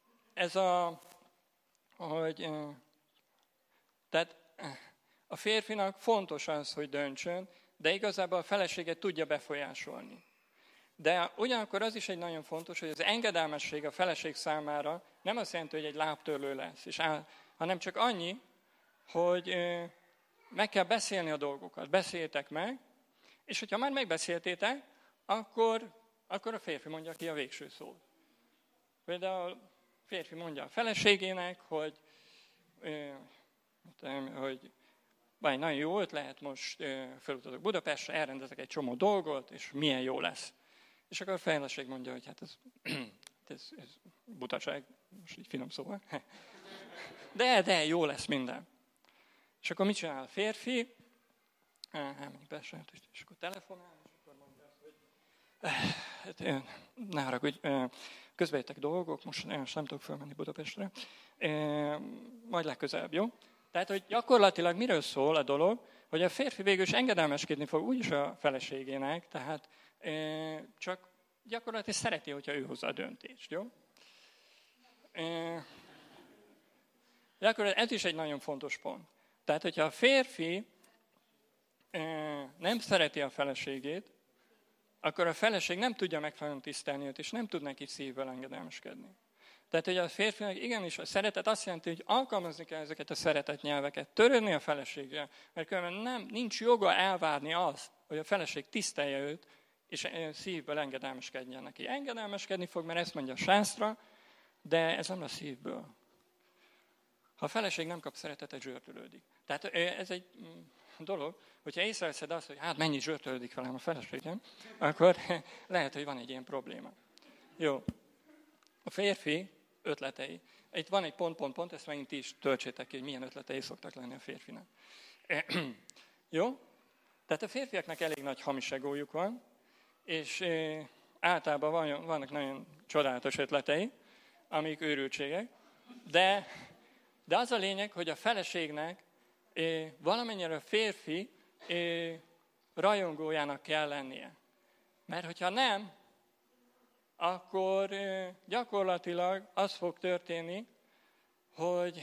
tehát a férfinak fontos az, hogy döntsön, de igazából a feleséget tudja befolyásolni. De ugyanakkor az is egy nagyon fontos, hogy az engedelmesség a feleség számára nem azt jelenti, hogy egy lábtörlő lesz, hanem csak annyi, hogy meg kell beszélni a dolgokat. Beszéltek meg, és hogyha már megbeszéltétek, akkor a férfi mondja ki a végső szót. Például a férfi mondja a feleségének, hogy vagy nagyon jó ötlet, most felutazok Budapestre, elrendezek egy csomó dolgot, és milyen jó lesz. És akkor a feleség mondja, hogy hát ez butaság, most így finom szóval. De jó lesz minden. És akkor mit csinál a férfi? Elmegyünk Pestre, és akkor telefonál, és akkor mondja azt, hogy ne haragudj, közben jöttek dolgok, most nem tudok fölmenni Budapestre, majd legközelebb, jó? Tehát, hogy gyakorlatilag miről szól a dolog, hogy a férfi végül is engedelmeskedni fog úgyis a feleségének, tehát csak gyakorlatilag szereti, hogyha ő hozza a döntést, jó? Gyakorlatilag ez is egy nagyon fontos pont. Tehát, hogyha a férfi nem szereti a feleségét, akkor a feleség nem tudja megfelelően tisztelni őt, és nem tud neki szívből engedelmeskedni. Tehát, hogy a férfinak igenis a szeretet azt jelenti, hogy alkalmazni kell ezeket a szeretet nyelveket, törődni a feleséggel, mert különben nincs joga elvárni azt, hogy a feleség tisztelje őt, és szívből engedelmeskedjen neki. Engedelmeskedni fog, mert ezt mondja a sásztra, de ez nem a szívből. Ha a feleség nem kap szeretetet, zsörtölődik. Tehát ez egy dolog, hogyha észreveszed azt, hogy hát mennyi zsörtölődik velem a feleségem, akkor lehet, hogy van egy ilyen probléma. Jó. A férfi ötletei. Itt van egy pont, ezt megint ti is töltsétek ki, hogy milyen ötletei szoktak lenni a férfinak. Jó? Tehát a férfiaknak elég nagy hamis egójuk van, és általában vannak nagyon csodálatos ötletei, amik őrültségek, de az a lényeg, hogy a feleségnek valamennyire a férfi rajongójának kell lennie. Mert hogyha nem, akkor gyakorlatilag az fog történni, hogy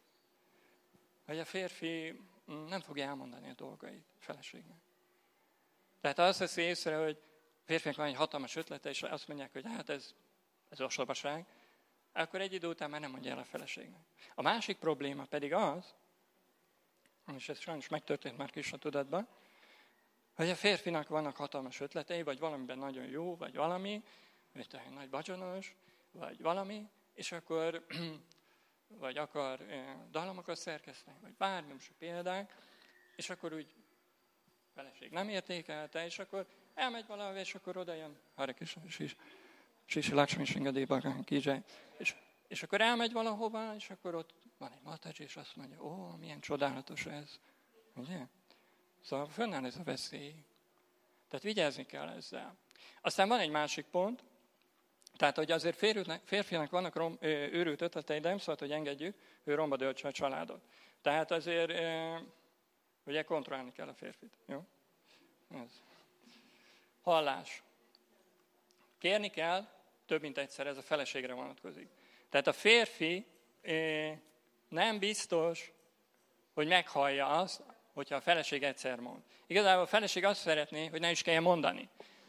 a férfi nem fogja elmondani a dolgait a feleségnek. Tehát azt veszi észre, hogy a férfinek van egy hatalmas ötlete, és azt mondják, hogy hát ez ostobaság, akkor egy idő után már nem mondja el a feleségnek. A másik probléma pedig az, és ez sajnos megtörtént már Krisna tudatban, hogy a férfinak vannak hatalmas ötletei, vagy valamiben nagyon jó, vagy valami, vagy egy nagy bacsonos, vagy valami, és akkor, vagy akar dalomokat szerkeszteni, vagy bármi, most a példák, és akkor úgy feleség nem értékelte, és akkor elmegy valahol, és akkor oda jön, Hare Krishna, Sisi Lakshmi Singadi Bhagavan Ki Jai, és akkor elmegy valahova, és akkor ott van egy Mataji, és azt mondja, ó, milyen csodálatos ez. Ugye? Szóval fönnáll ez a veszély. Tehát vigyázni kell ezzel. Aztán van egy másik pont, tehát, hogy azért férfinak vannak őrült ötletei, de nem szabad, hogy engedjük, ő romba döltse a családot. Tehát azért ugye kontrollálni kell a férfit. Jó? Ez. Hallás. Kérni kell, több mint egyszer, ez a feleségre vonatkozik. Tehát a férfi nem biztos, hogy meghallja azt, hogyha a feleség egyszer mond. Igazából a feleség azt szeretné, hogy ne is kelljen mondani.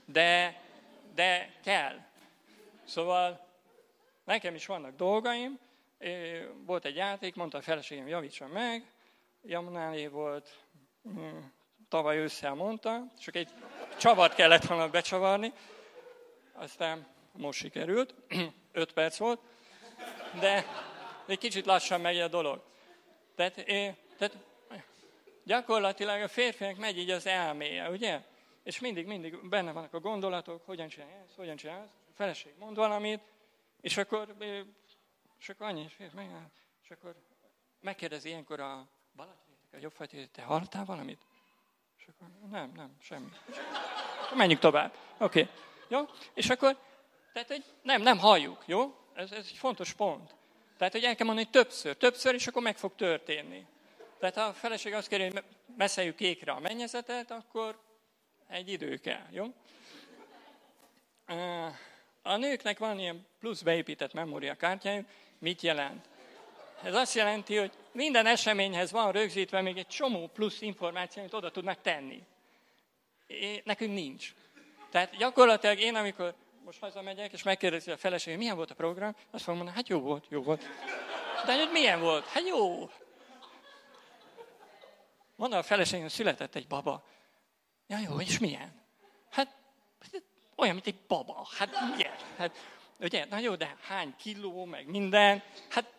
De kell. Szóval nekem is vannak dolgaim. Volt egy játék, mondta a feleségem, javítson meg. Jamunálé volt, tavaly ősszel mondta, csak egy csavart kellett volna becsavarni. Aztán most sikerült, 5 perc volt, de egy kicsit lassan megy a dolog. Tehát gyakorlatilag a férfinek megy így az elméje, ugye? És mindig benne vannak a gondolatok, hogyan csinálja ezt, hogyan csinálja ezt. A feleség mond valamit, és akkor És akkor annyi, és akkor megkérdezi ilyenkor a balatonétek, a jobbfajta, te hallottál valamit? És akkor nem, semmi. Akkor menjünk tovább. Oké. Jó? És akkor, tehát, hogy nem halljuk, jó? Ez egy fontos pont. Tehát, hogy el kell mondani többször, és akkor meg fog történni. Tehát ha a feleség azt kéri, hogy messzeljük kékre a mennyezetet, akkor egy idő kell, jó? A nőknek van ilyen plusz beépített memóriakártyájuk. Mit jelent? Ez azt jelenti, hogy minden eseményhez van rögzítve még egy csomó plusz információ, amit oda tudnak tenni. Nekünk nincs. Tehát gyakorlatilag én, amikor most hazamegyek, és megkérdezi a feleség, milyen volt a program, azt fogom mondani, hát jó volt. De hogy milyen volt? Hát jó. Mondom a feleségem, született egy baba. Ja jó, és milyen? Hát olyan, mint egy baba. Hát milyen? Hát, ugye, na jó, de hány kiló, meg minden? Hát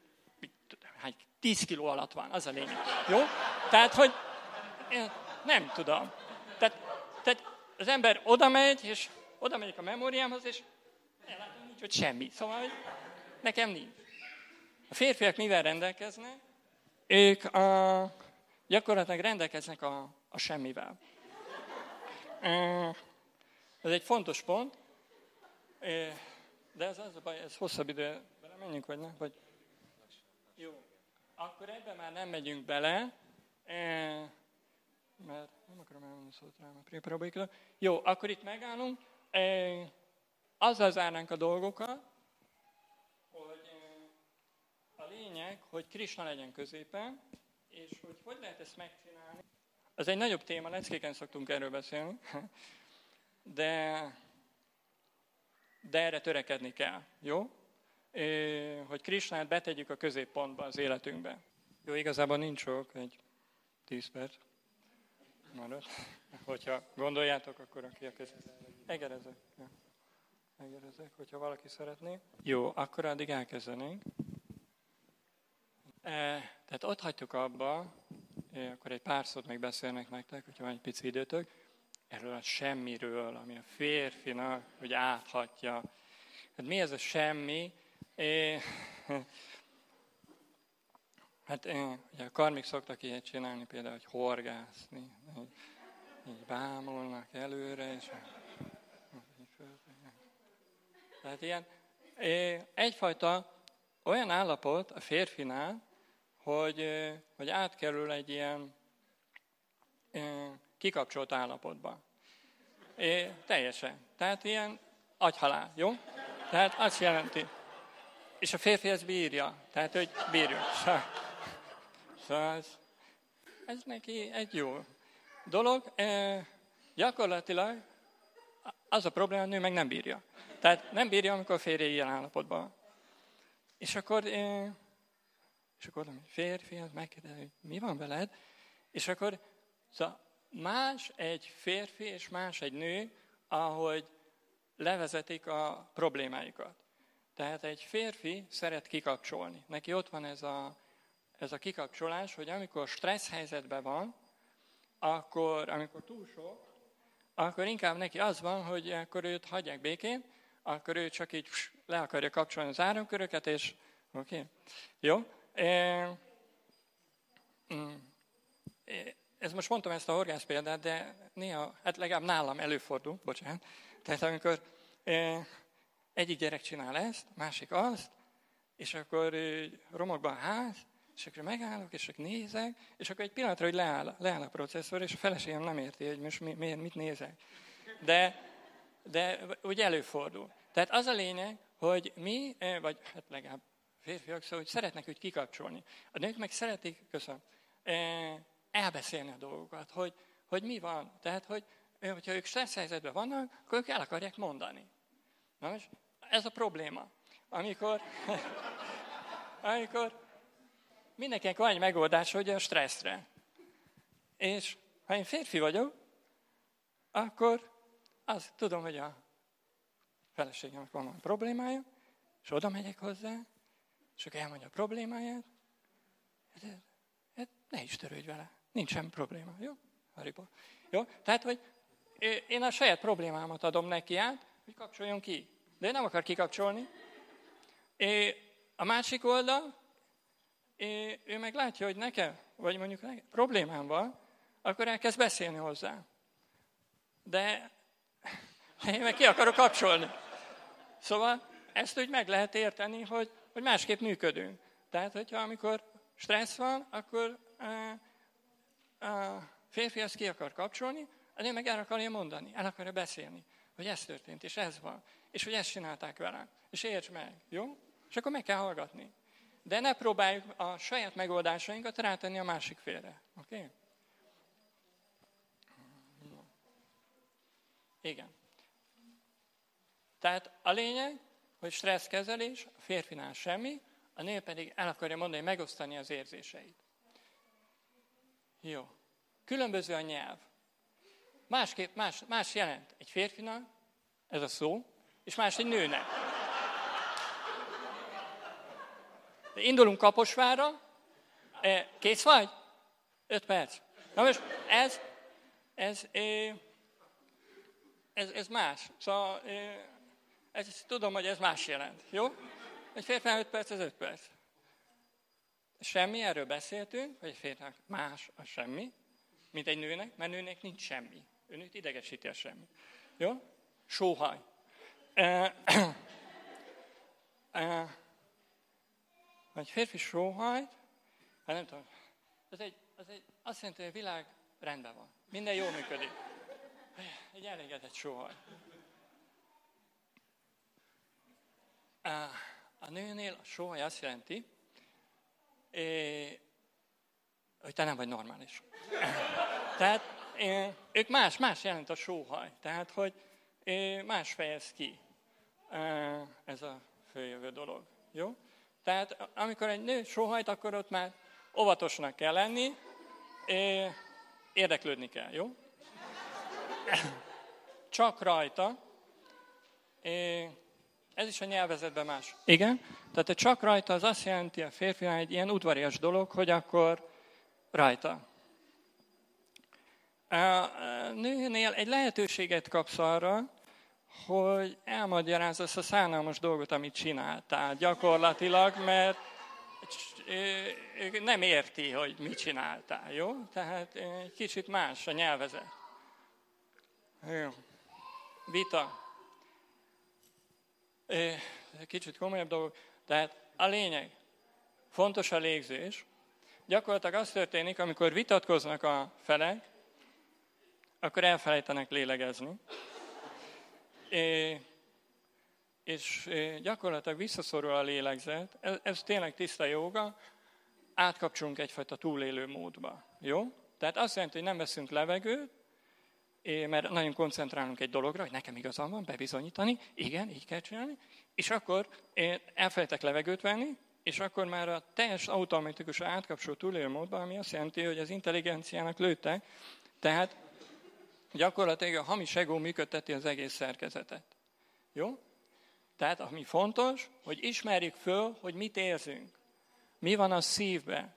10 kiló alatt van, az a lényeg. Jó? Tehát, hogy nem tudom. Tehát az ember oda megyek a memóriámhoz, és ellátom, nincs ott semmi. Szóval, hogy nekem nincs. A férfiak mivel rendelkeznek? Ők gyakorlatilag rendelkeznek a semmivel. Ez egy fontos pont, de ez az a baj, ez hosszabb idő. Bele menjünk, vagy nem? Vagy... Jó. Akkor ebben már nem megyünk bele, mert nem akarom elmondani szót rám a Jó, akkor itt megállunk. Azzal zárnánk a dolgokat, hogy a lényeg, hogy Krisna legyen középen, és hogy lehet ezt megcsinálni. Ez egy nagyobb téma, leckéken szoktunk erről beszélni, de erre törekedni kell, jó? Hogy Krisnát betegyük a középpontba az életünkbe. Jó, igazából nincs sok, egy 10 perc maradt. Hogyha gondoljátok, akkor aki a egerezek. Ja. Egerezek, hogyha valaki szeretné. Jó, akkor addig elkezdenénk. Tehát ott hagytuk abba, akkor egy pár szót még beszélnek nektek, hogyha van egy pici időtök, erről a semmiről, ami a férfinak, hogy áthatja. Hát mi ez a semmi? Hát ugye a karmik szoktak ilyet csinálni, például, hogy horgászni. Így bámulnak előre, és... Tehát ilyen egyfajta olyan állapot a férfinál, hogy átkerül egy ilyen kikapcsolt állapotba. Teljesen. Tehát ilyen agyhalál, jó? Tehát azt jelenti. És a férfi ezt bírja. Tehát, hogy bírja. Szóval ez neki egy jó dolog. Gyakorlatilag az a probléma, hogy a nő meg nem bírja. Tehát nem bírja, amikor a férje ilyen állapotban. És akkor a férfi megkérdezi, hogy mi van veled? És akkor szóval más egy férfi és más egy nő, ahogy levezetik a problémáikat. Tehát egy férfi szeret kikapcsolni. Neki ott van ez a kikapcsolás, hogy amikor stressz helyzetben van, amikor túl sok, akkor inkább neki az van, hogy akkor őt hagyják békén, akkor ő csak így le akarja kapcsolni az áramköröket, és oké. Jó? Ez most mondtam ezt a horgász példát, de néha, hát legalább nálam előfordul, bocsánat. Tehát amikor egyik gyerek csinál ezt, másik azt, és akkor romokban a ház, és akkor megállok, és akkor nézek, és akkor egy pillanatra, hogy leáll a processzor, és a feleségem nem érti, hogy most mit nézek. De úgy előfordul. Tehát az a lényeg, hogy mi, vagy hát legalább férfiak, szóval, hogy szeretnek úgy kikapcsolni. A nők meg szeretik, elbeszélni a dolgokat, hogy mi van. Tehát, hogyha ők stressz helyzetben vannak, akkor ők el akarják mondani. Na most ez a probléma. Amikor mindenkinek van egy megoldás, hogy a stresszre. És ha én férfi vagyok, akkor azt tudom, hogy a feleségemnek van valami problémája, és oda megyek hozzá, és akkor elmondja a problémáját, hát ne is törődj vele, nincs semmi probléma, jó? Haribo. Jó? Tehát, hogy én a saját problémámat adom neki át, hogy kapcsoljon ki. De ő nem akar kikapcsolni. A másik oldal, ő meg látja, hogy nekem, vagy mondjuk problémám van, akkor elkezd beszélni hozzá. De én meg ki akarok kapcsolni. Szóval ezt úgy meg lehet érteni, hogy másképp működünk. Tehát, hogyha amikor stressz van, akkor a férfi ezt ki akar kapcsolni, a nő meg el akarja mondani, el akarja beszélni, hogy ez történt, és ez van, és hogy ezt csinálták velem, és értsd meg, jó? És akkor meg kell hallgatni. De ne próbáljuk a saját megoldásainkat rátenni a másik félre. Oké? Okay? Igen. Tehát a lényeg, hogy stresszkezelés, a férfinál semmi, a nő pedig el akarja mondani, megosztani az érzéseit. Jó. Különböző a nyelv. Más jelent egy férfinak, ez a szó, és más egy nőnek. De indulunk Kaposvárra, kész vagy? 5 perc. Na most ez más. Szóval tudom, hogy ez más jelent. Jó? Egy férfinak 5 perc, ez 5 perc. Semmi, erről beszéltünk, hogy egy férfinak más a semmi, mint egy nőnek, mert nőnek nincs semmi. Őnőt idegesíti a semmi. Jó? Sóhaj. Egy férfi sóhajt, hát nem tudom, azt jelenti, hogy a világ rendben van. Minden jól működik. Egy elégedett sóhaj. A nőnél a sóhaj azt jelenti, hogy te nem vagy normális. Tehát ők más jelent a sóhaj. Tehát, hogy más fejez ki ez a följövő dolog. Jó? Tehát amikor egy nő sóhajt, akkor ott már óvatosnak kell lenni, érdeklődni kell, jó? Csak rajta. Ez is a nyelvezetben más. Igen? Tehát a csak rajta az azt jelenti a férfinál egy ilyen udvarias dolog, hogy akkor rajta. A nőnél egy lehetőséget kapsz arra, hogy elmagyarázz azt a szánalmas dolgot, amit csináltál gyakorlatilag, mert ő nem érti, hogy mit csináltál, jó? Tehát egy kicsit más a nyelvezet. Jó. Vita. Kicsit komolyabb dolgok. Tehát a lényeg, fontos a légzés. Gyakorlatilag az történik, amikor vitatkoznak a felek, akkor elfelejtenek lélegezni. És gyakorlatilag visszaszorul a lélegzet. Ez tényleg tiszta jóga. Átkapcsolunk egyfajta túlélő módba. Jó? Tehát azt jelenti, hogy nem veszünk levegőt, mert nagyon koncentrálunk egy dologra, hogy nekem igazam van, bebizonyítani, igen, így kell csinálni, és akkor elfelejtek levegőt venni, és akkor már a teljes automatikus átkapcsoló túlélő módban, ami azt jelenti, hogy az intelligenciának lőttek, tehát gyakorlatilag a hamis ego működteti az egész szerkezetet. Jó? Tehát ami fontos, hogy ismerjük föl, hogy mit érzünk. Mi van a szívben.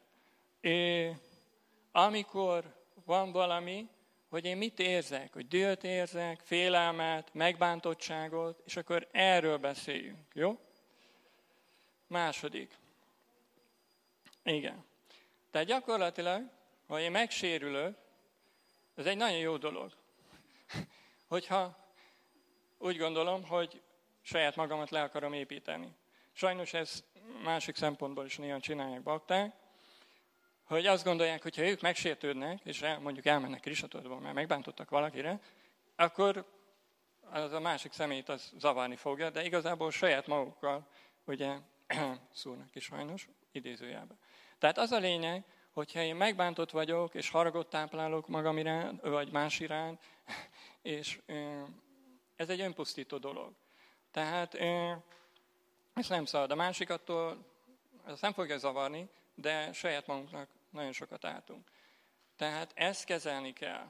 Amikor van valami, hogy én mit érzek, hogy dühöt érzek, félelmet, megbántottságot, és akkor erről beszéljünk, jó? Második. Igen. Tehát gyakorlatilag, ha én megsérülök, ez egy nagyon jó dolog. Hogyha úgy gondolom, hogy saját magamat le akarom építeni. Sajnos ez másik szempontból is néha csinálják bakták, hogy azt gondolják, hogy ha ők megsértődnek, és mondjuk elmennek Krisatodba, mert megbántottak valakire, akkor az a másik személyt az zavarni fogja, de igazából saját magukkal, ugye, szúrnak is sajnos, idézőjelben. Tehát az a lényeg, hogyha én megbántott vagyok, és haragot táplálok magam iránt, vagy más iránt, és ez egy önpusztító dolog. Tehát ezt nem szabad. A másiktól, ezt nem fogja zavarni, de saját magunknak nagyon sokat álltunk. Tehát ezt kezelni kell.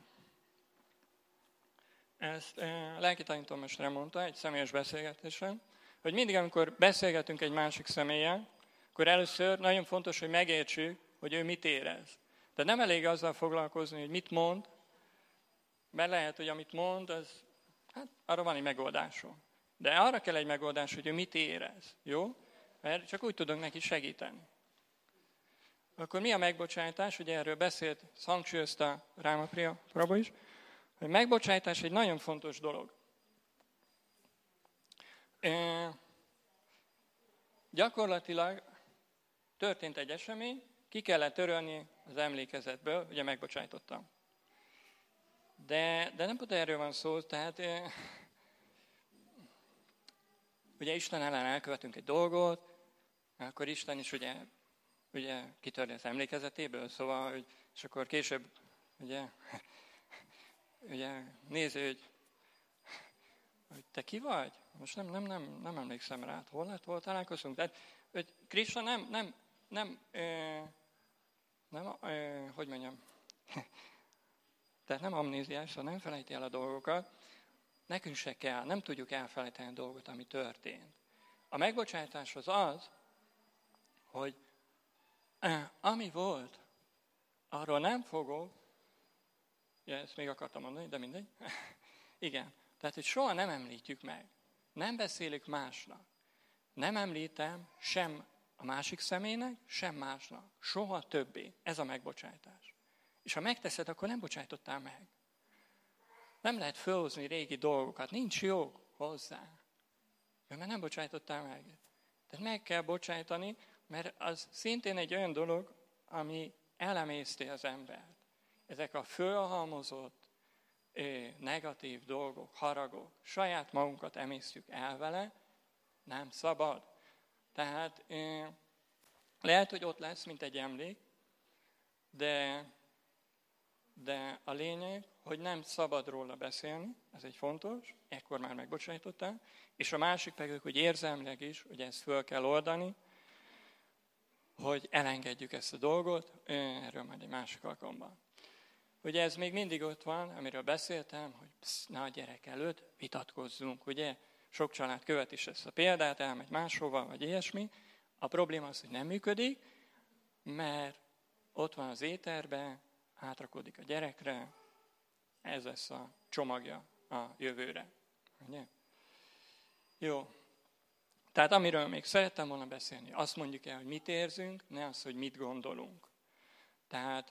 Ezt lelki tanítómestere mondta egy személyes beszélgetésen, hogy mindig, amikor beszélgetünk egy másik személlyel, akkor először nagyon fontos, hogy megértsük, hogy ő mit érez. De nem elég azzal foglalkozni, hogy mit mond, mert lehet, hogy amit mond, arra van egy megoldásom. De arra kell egy megoldás, hogy ő mit érez. Jó? mert csak úgy tudunk neki segíteni. Akkor mi a megbocsátás? Ugye erről beszélt, hangsúlyozta Ráma Prabhu is, hogy megbocsátás egy nagyon fontos dolog. Gyakorlatilag történt egy esemény, ki kellett törölni az emlékezetből, ugye megbocsájtottam. De nem pont erről van szó, tehát ugye Isten ellen elkövetünk egy dolgot, akkor Isten is ugye kitörli az emlékezetéből, szóval, hogy, és akkor később ugye nézi, hogy te ki vagy? Most nem emlékszem rá, hol találkozunk. Tehát, hogy Krisna hogy mondjam, tehát nem amnéziás, szóval nem felejti el a dolgokat. Nekünk se kell, nem tudjuk elfelejteni a dolgot, ami történt. A megbocsátás az, hogy ami volt, arról nem fogok, ezt még akartam mondani, de mindegy. Igen, tehát, hogy soha nem említjük meg. Nem beszélünk másnak. Nem említem sem a másik személynek, sem másnak. Soha többé. Ez a megbocsátás. És ha megteszed, akkor nem bocsájtottál meg. Nem lehet fölhozni régi dolgokat. Nincs jog hozzá. Mert nem bocsájtottál meg. Tehát meg kell bocsájtani, mert az szintén egy olyan dolog, ami elemészti az embert. Ezek a fölhalmozott, negatív dolgok, haragok, saját magunkat emésztjük el vele, nem szabad. Tehát lehet, hogy ott lesz, mint egy emlék, de a lényeg, hogy nem szabad róla beszélni, ez egy fontos, ekkor már megbocsájtottál, és a másik pedig, hogy érzelmileg is, hogy ezt föl kell oldani, hogy elengedjük ezt a dolgot, erről majd egy másik alkalommal. Ugye ez még mindig ott van, amiről beszéltem, hogy ne a gyerek előtt vitatkozzunk, ugye? Sok család követ is ezt a példát, elmegy máshova, vagy ilyesmi. A probléma az, hogy nem működik, mert ott van az éterben, átrakodik a gyerekre, ez lesz a csomagja a jövőre. Ugye? Jó. Tehát amiről még szerettem volna beszélni, azt mondjuk el, hogy mit érzünk, ne az, hogy mit gondolunk. Tehát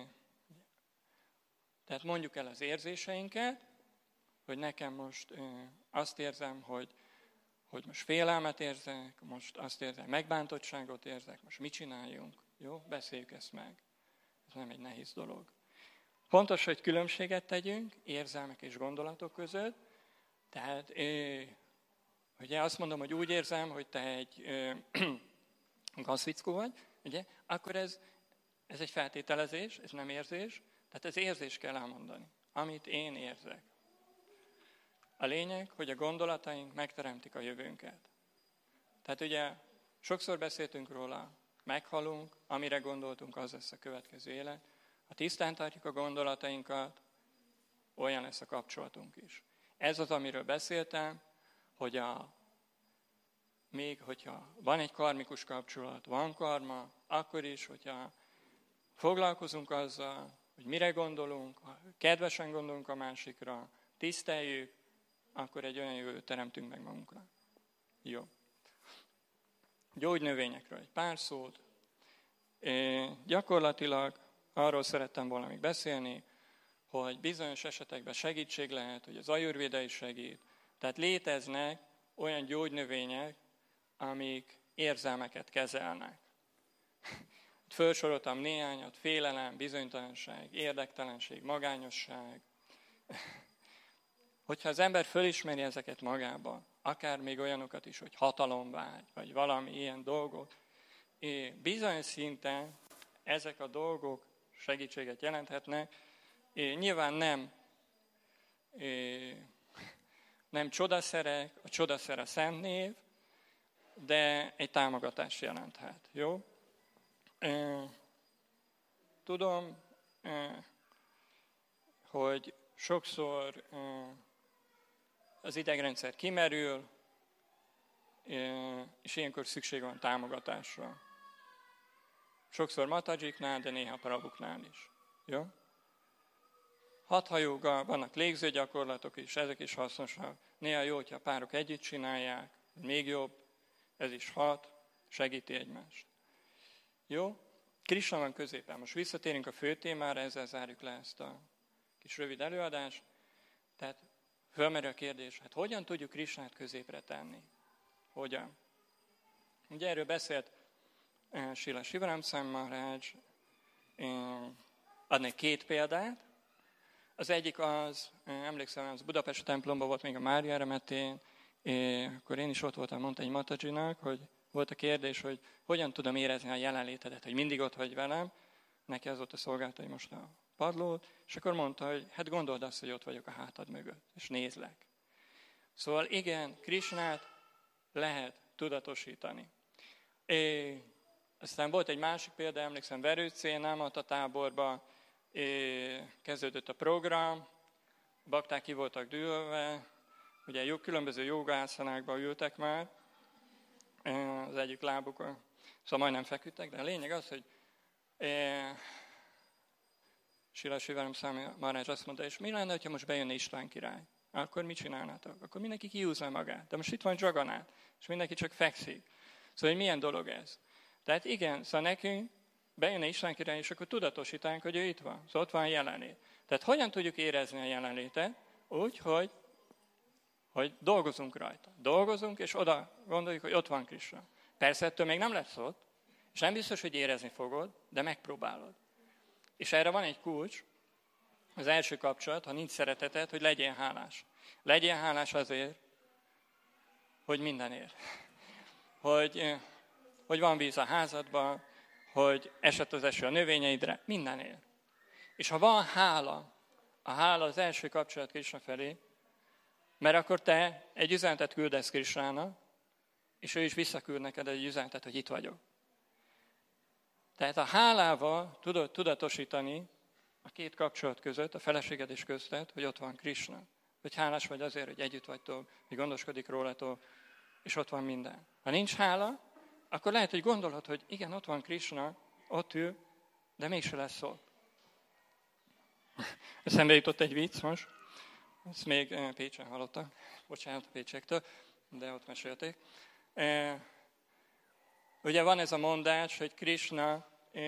mondjuk el az érzéseinket, hogy nekem most azt érzem, hogy most félelmet érzek, most azt érzem, megbántottságot érzek, most mit csináljunk? Jó? Beszéljük ezt meg. Ez nem egy nehéz dolog. Fontos, hogy különbséget tegyünk érzelmek és gondolatok között. Tehát ugye azt mondom, hogy úgy érzem, hogy te egy gazfickó vagy, ugye? Akkor ez egy feltételezés, ez nem érzés. Tehát ez érzés kell elmondani, amit én érzek. A lényeg, hogy a gondolataink megteremtik a jövőnket. Tehát ugye sokszor beszéltünk róla, meghalunk, amire gondoltunk, az lesz a következő élet. Ha tisztán tartjuk a gondolatainkat, olyan lesz a kapcsolatunk is. Ez az, amiről beszéltem, hogy még hogyha van egy karmikus kapcsolat, van karma, akkor is, hogyha foglalkozunk azzal, hogy mire gondolunk, kedvesen gondolunk a másikra, tiszteljük, akkor egy olyan jövőt teremtünk meg magunkra. Jó. Gyógynövényekről egy pár szót. Gyakorlatilag arról szerettem volna még beszélni, hogy bizonyos esetekben segítség lehet, hogy az ajurvéda is segít. Tehát léteznek olyan gyógynövények, amik érzelmeket kezelnek. Fölsoroltam néhányat, félelem, bizonytalanság, érdektelenség, magányosság. Hogyha az ember fölismeri ezeket magában, akár még olyanokat is, hogy hatalomvágy, vagy valami ilyen dolgok, bizonyos szinten ezek a dolgok segítséget jelenthetnek. Nyilván nem csodaszerek, a csodaszer a szent név, de egy támogatást jelenthet. Jó? Tudom, hogy sokszor az idegrendszer kimerül, és ilyenkor szükség van támogatásra. Sokszor Matajiknál, de néha Prabhuknál is. Jó? Hatha jóga, vannak légzőgyakorlatok is, ezek is hasznosak. Néha jó, hogyha a párok együtt csinálják, még jobb, ez is hat. segíti egymást. Jó? Krisna van középen. Most visszatérünk a fő témára, ezzel zárjuk le ezt a kis rövid előadást. Tehát fölmerül a kérdés, hát hogyan tudjuk Krisnát középre tenni? Hogyan? Ugye erről beszélt Srila Sivaram Maharaj, adnék 2 példát. Az egyik az, emlékszem, az Budapesti templomban volt még a Mária Eremetén, akkor én is ott voltam, mondta egy Matajinak, hogy volt a kérdés, hogy hogyan tudom érezni a jelenlétedet, hogy mindig ott vagy velem. Neki az volt a szolgálata, hogy most a padlót, és akkor mondta, hogy hát gondold azt, hogy ott vagyok a hátad mögött, és nézlek. Szóval igen, Krisnát lehet tudatosítani. Aztán volt egy másik példa, emlékszem, Verőcén, Námata táborban kezdődött a program, bakták ki voltak dűlve, ugye különböző jogászanákban ültek már, az egyik lábukon, szóval majdnem feküdtek, de a lényeg az, hogy Srila Sivaram Maharaj azt mondta, és mi lenne, ha most bejönne István király? Akkor mit csinálnátok? Akkor mindenki kihúzna magát. De most itt van Jagannath, és mindenki csak fekszik. Szóval, hogy milyen dolog ez? Tehát igen, szóval nekünk bejönne István király, és akkor tudatosítanánk, hogy ő itt van. Szóval ott van a jelenlét. Tehát hogyan tudjuk érezni a jelenlétet? Úgy, hogy dolgozunk rajta. Dolgozunk, és oda gondoljuk, hogy ott van Krisna. Persze ettől még nem lesz ott, és nem biztos, hogy érezni fogod, de megpróbálod. És erre van egy kulcs, az első kapcsolat, ha nincs szereteted, hogy legyél hálás. Legyél hálás azért, hogy mindenért. Hogy van víz a házadban, hogy esett az eső a növényeidre, mindenért. És ha van hála, a hála az első kapcsolat Krisna felé, mert akkor te egy üzenetet küldesz Krisnának, és ő is visszaküld neked egy üzenetet, hogy itt vagyok. Tehát a hálával tudod tudatosítani a 2 kapcsolat között, a feleséged és közted, hogy ott van Krisna. Hogy hálás vagy azért, hogy együtt vagytok, hogy gondoskodik rólatok, és ott van minden. Ha nincs hála, akkor lehet, hogy gondolod, hogy igen, ott van Krisna, ott ül, de mégse lesz ott. Eszembe jutott egy vicc most, ezt még Pécsen hallottam, bocsánat a pécsektől, de ott mesélték. Ugye van ez a mondás, hogy Krisna,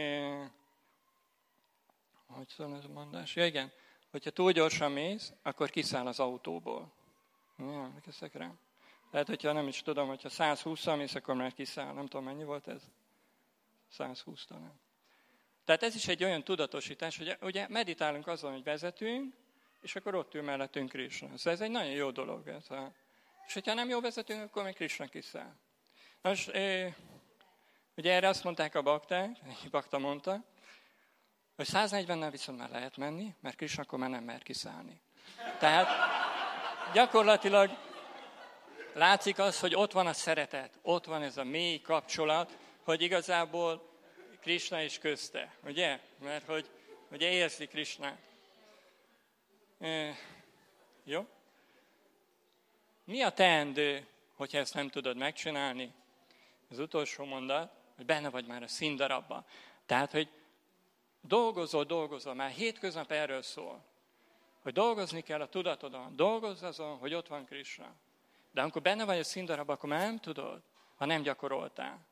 hogy szól ez a mondás? Ja, igen, hogyha túl gyorsan mész, akkor kiszáll az autóból. Ja, emlékeztek rá? Tehát, hogyha nem is tudom, hogyha 120-szal mész, akkor már kiszáll. Nem tudom, mennyi volt ez? 120 talán. Tehát ez is egy olyan tudatosítás, hogy ugye meditálunk azon, hogy vezetünk, és akkor ott ül mellettünk Krisna. Szóval ez egy nagyon jó dolog. És hogyha nem jó vezetünk, akkor még Krisna kiszáll. Most, ugye erre azt mondták a bakták, egy bakta mondta, hogy 140-nel viszont már lehet menni, mert Krisna akkor már nem mer kiszállni. Tehát gyakorlatilag látszik az, hogy ott van a szeretet, ott van ez a mély kapcsolat, hogy igazából Krisna is közte, ugye? Mert hogy ugye érzi Krisnát. Jó? Mi a teendő, hogyha ezt nem tudod megcsinálni? Az utolsó mondat, hogy benne vagy már a színdarabban. Tehát, hogy dolgozol, már hétköznap erről szól, hogy dolgozni kell a tudatodon, dolgozz azon, hogy ott van Krisna. De amikor benne vagy a színdarabban, akkor már nem tudod, ha nem gyakoroltál.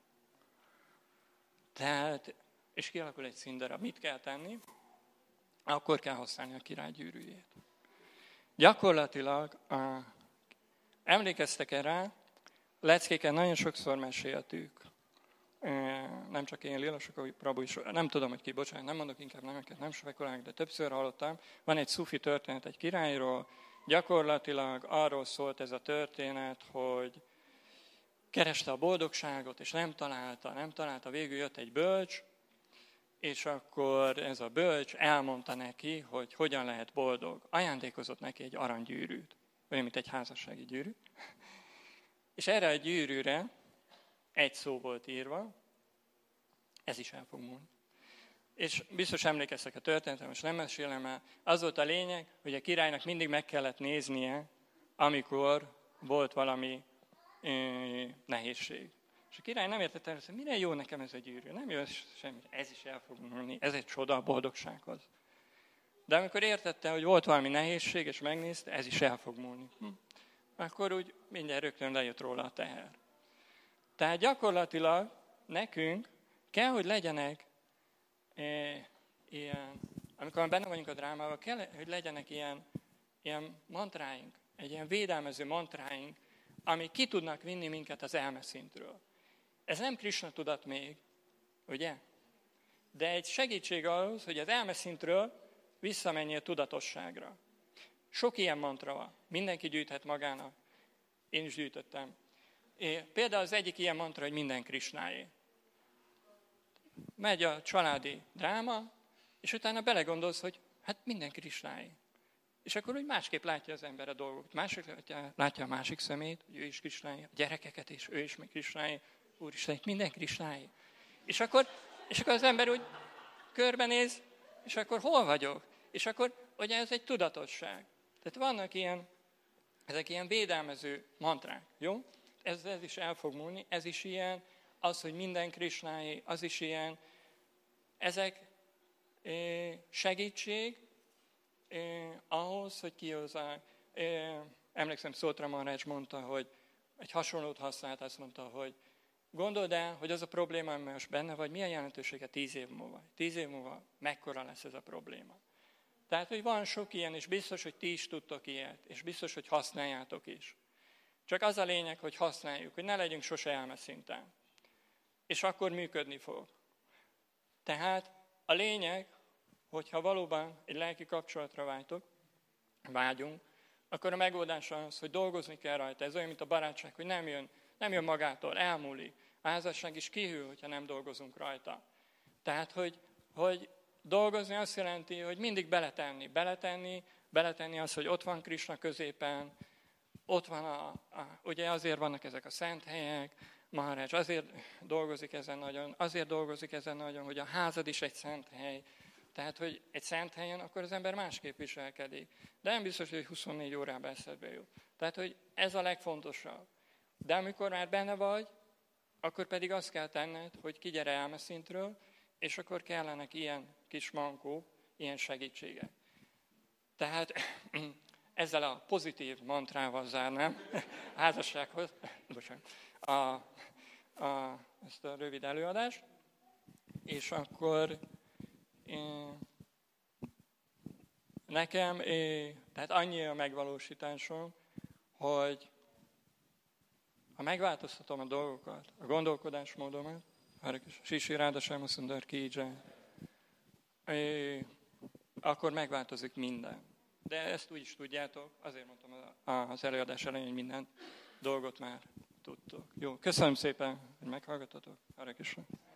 Tehát, és kialakul egy színdarab, mit kell tenni? Akkor kell használni a király gyűrűjét. Gyakorlatilag, emlékeztek rá, leckéken nagyon sokszor meséltük, nem csak én, Lila Sokovi Prabhu is, nem tudom, hogy ki, bocsánat, nem mondok inkább nemeket, nem spekulálok, de többször hallottam. Van egy szufi történet egy királyról, gyakorlatilag arról szólt ez a történet, hogy kereste a boldogságot, és nem találta, végül jött egy bölcs, és akkor ez a bölcs elmondta neki, hogy hogyan lehet boldog. Ajándékozott neki egy aranygyűrűt, olyan, mint egy házassági gyűrű. És erre a gyűrűre egy szó volt írva, ez is el fog múlni. És biztos emlékeztek a történetre, most nem mesélem el. Az volt a lényeg, hogy a királynak mindig meg kellett néznie, amikor volt valami nehézség. És a király nem értette, hogy mire jó nekem ez a gyűrű. Nem jó semmi, ez is el fog múlni, ez egy csoda a boldogsághoz. De amikor értette, hogy volt valami nehézség, és megnézte, ez is el fog múlni. Akkor úgy mindjárt rögtön lejött róla a teher. Tehát gyakorlatilag nekünk kell, hogy legyenek ilyen, amikor benne vagyunk a drámában, kell, hogy legyenek ilyen mantráink, egy ilyen védelmező mantráink, amik ki tudnak vinni minket az elmeszintről. Ez nem Krisna tudat még, ugye? De egy segítség ahhoz, hogy az elmeszintről visszamenjél tudatosságra. Sok ilyen mantra van. Mindenki gyűjthet magának. Én is gyűjtöttem. Például az egyik ilyen mantra, hogy minden Krisnáé. Megy a családi dráma, és utána belegondolsz, hogy hát minden Krisnáé. És akkor úgy másképp látja az ember a dolgokat. Másik látja a másik szemét, hogy ő is Krisnáé, a gyerekeket is, ő is meg Krisnáé. Úristen, minden Krisnáé. És akkor az ember úgy körbenéz, és akkor hol vagyok? És akkor ugye ez egy tudatosság. Tehát vannak ezek ilyen védelmező mantrák, jó? Ez is el fog múlni, ez is ilyen, az, hogy minden Krisnáé, az is ilyen. Ezek segítség ahhoz, hogy kihozzák. Emlékszem, Szótra Maharaj mondta, hogy egy hasonlót használt, azt mondta, hogy gondold el, hogy az a probléma, ami most benne vagy, milyen jelentősége 10 év múlva. 10 év múlva mekkora lesz ez a probléma. Tehát, hogy van sok ilyen, és biztos, hogy ti is tudtok ilyet, és biztos, hogy használjátok is. Csak az a lényeg, hogy használjuk, hogy ne legyünk sose elmeszinten. És akkor működni fog. Tehát a lényeg, hogyha valóban egy lelki kapcsolatra vágyunk, akkor a megoldás az, hogy dolgozni kell rajta. Ez olyan, mint a barátság, hogy nem jön magától, elmúlik. A házasság is kihűl, hogyha nem dolgozunk rajta. Tehát, hogy dolgozni azt jelenti, hogy mindig beletenni azt, hogy ott van Krisna középen, ott van ugye azért vannak ezek a szent helyek, Maharaj azért dolgozik ezen nagyon, hogy a házad is egy szent hely. Tehát, hogy egy szent helyen, akkor az ember másképp viselkedik. De nem biztos, hogy 24 órában eszedbe jut. Tehát, hogy ez a legfontosabb. De amikor már benne vagy, akkor pedig azt kell tenned, hogy kigyere elmeszintről, és akkor kellenek ilyen kis mankó, ilyen segítségek. Tehát ezzel a pozitív mantrával zárnám a házassághoz, ezt a rövid előadást, és akkor nekem, tehát annyi a megvalósításom, hogy ha megváltoztatom a dolgokat, a gondolkodásmódomat, Sisi Ráda Sámaszundar ki akkor megváltozik minden. De ezt úgy is tudjátok, azért mondtam az előadás elején, hogy minden dolgot már tudtok. Jó, köszönöm szépen, hogy meghallgatatok. Hare Krishna.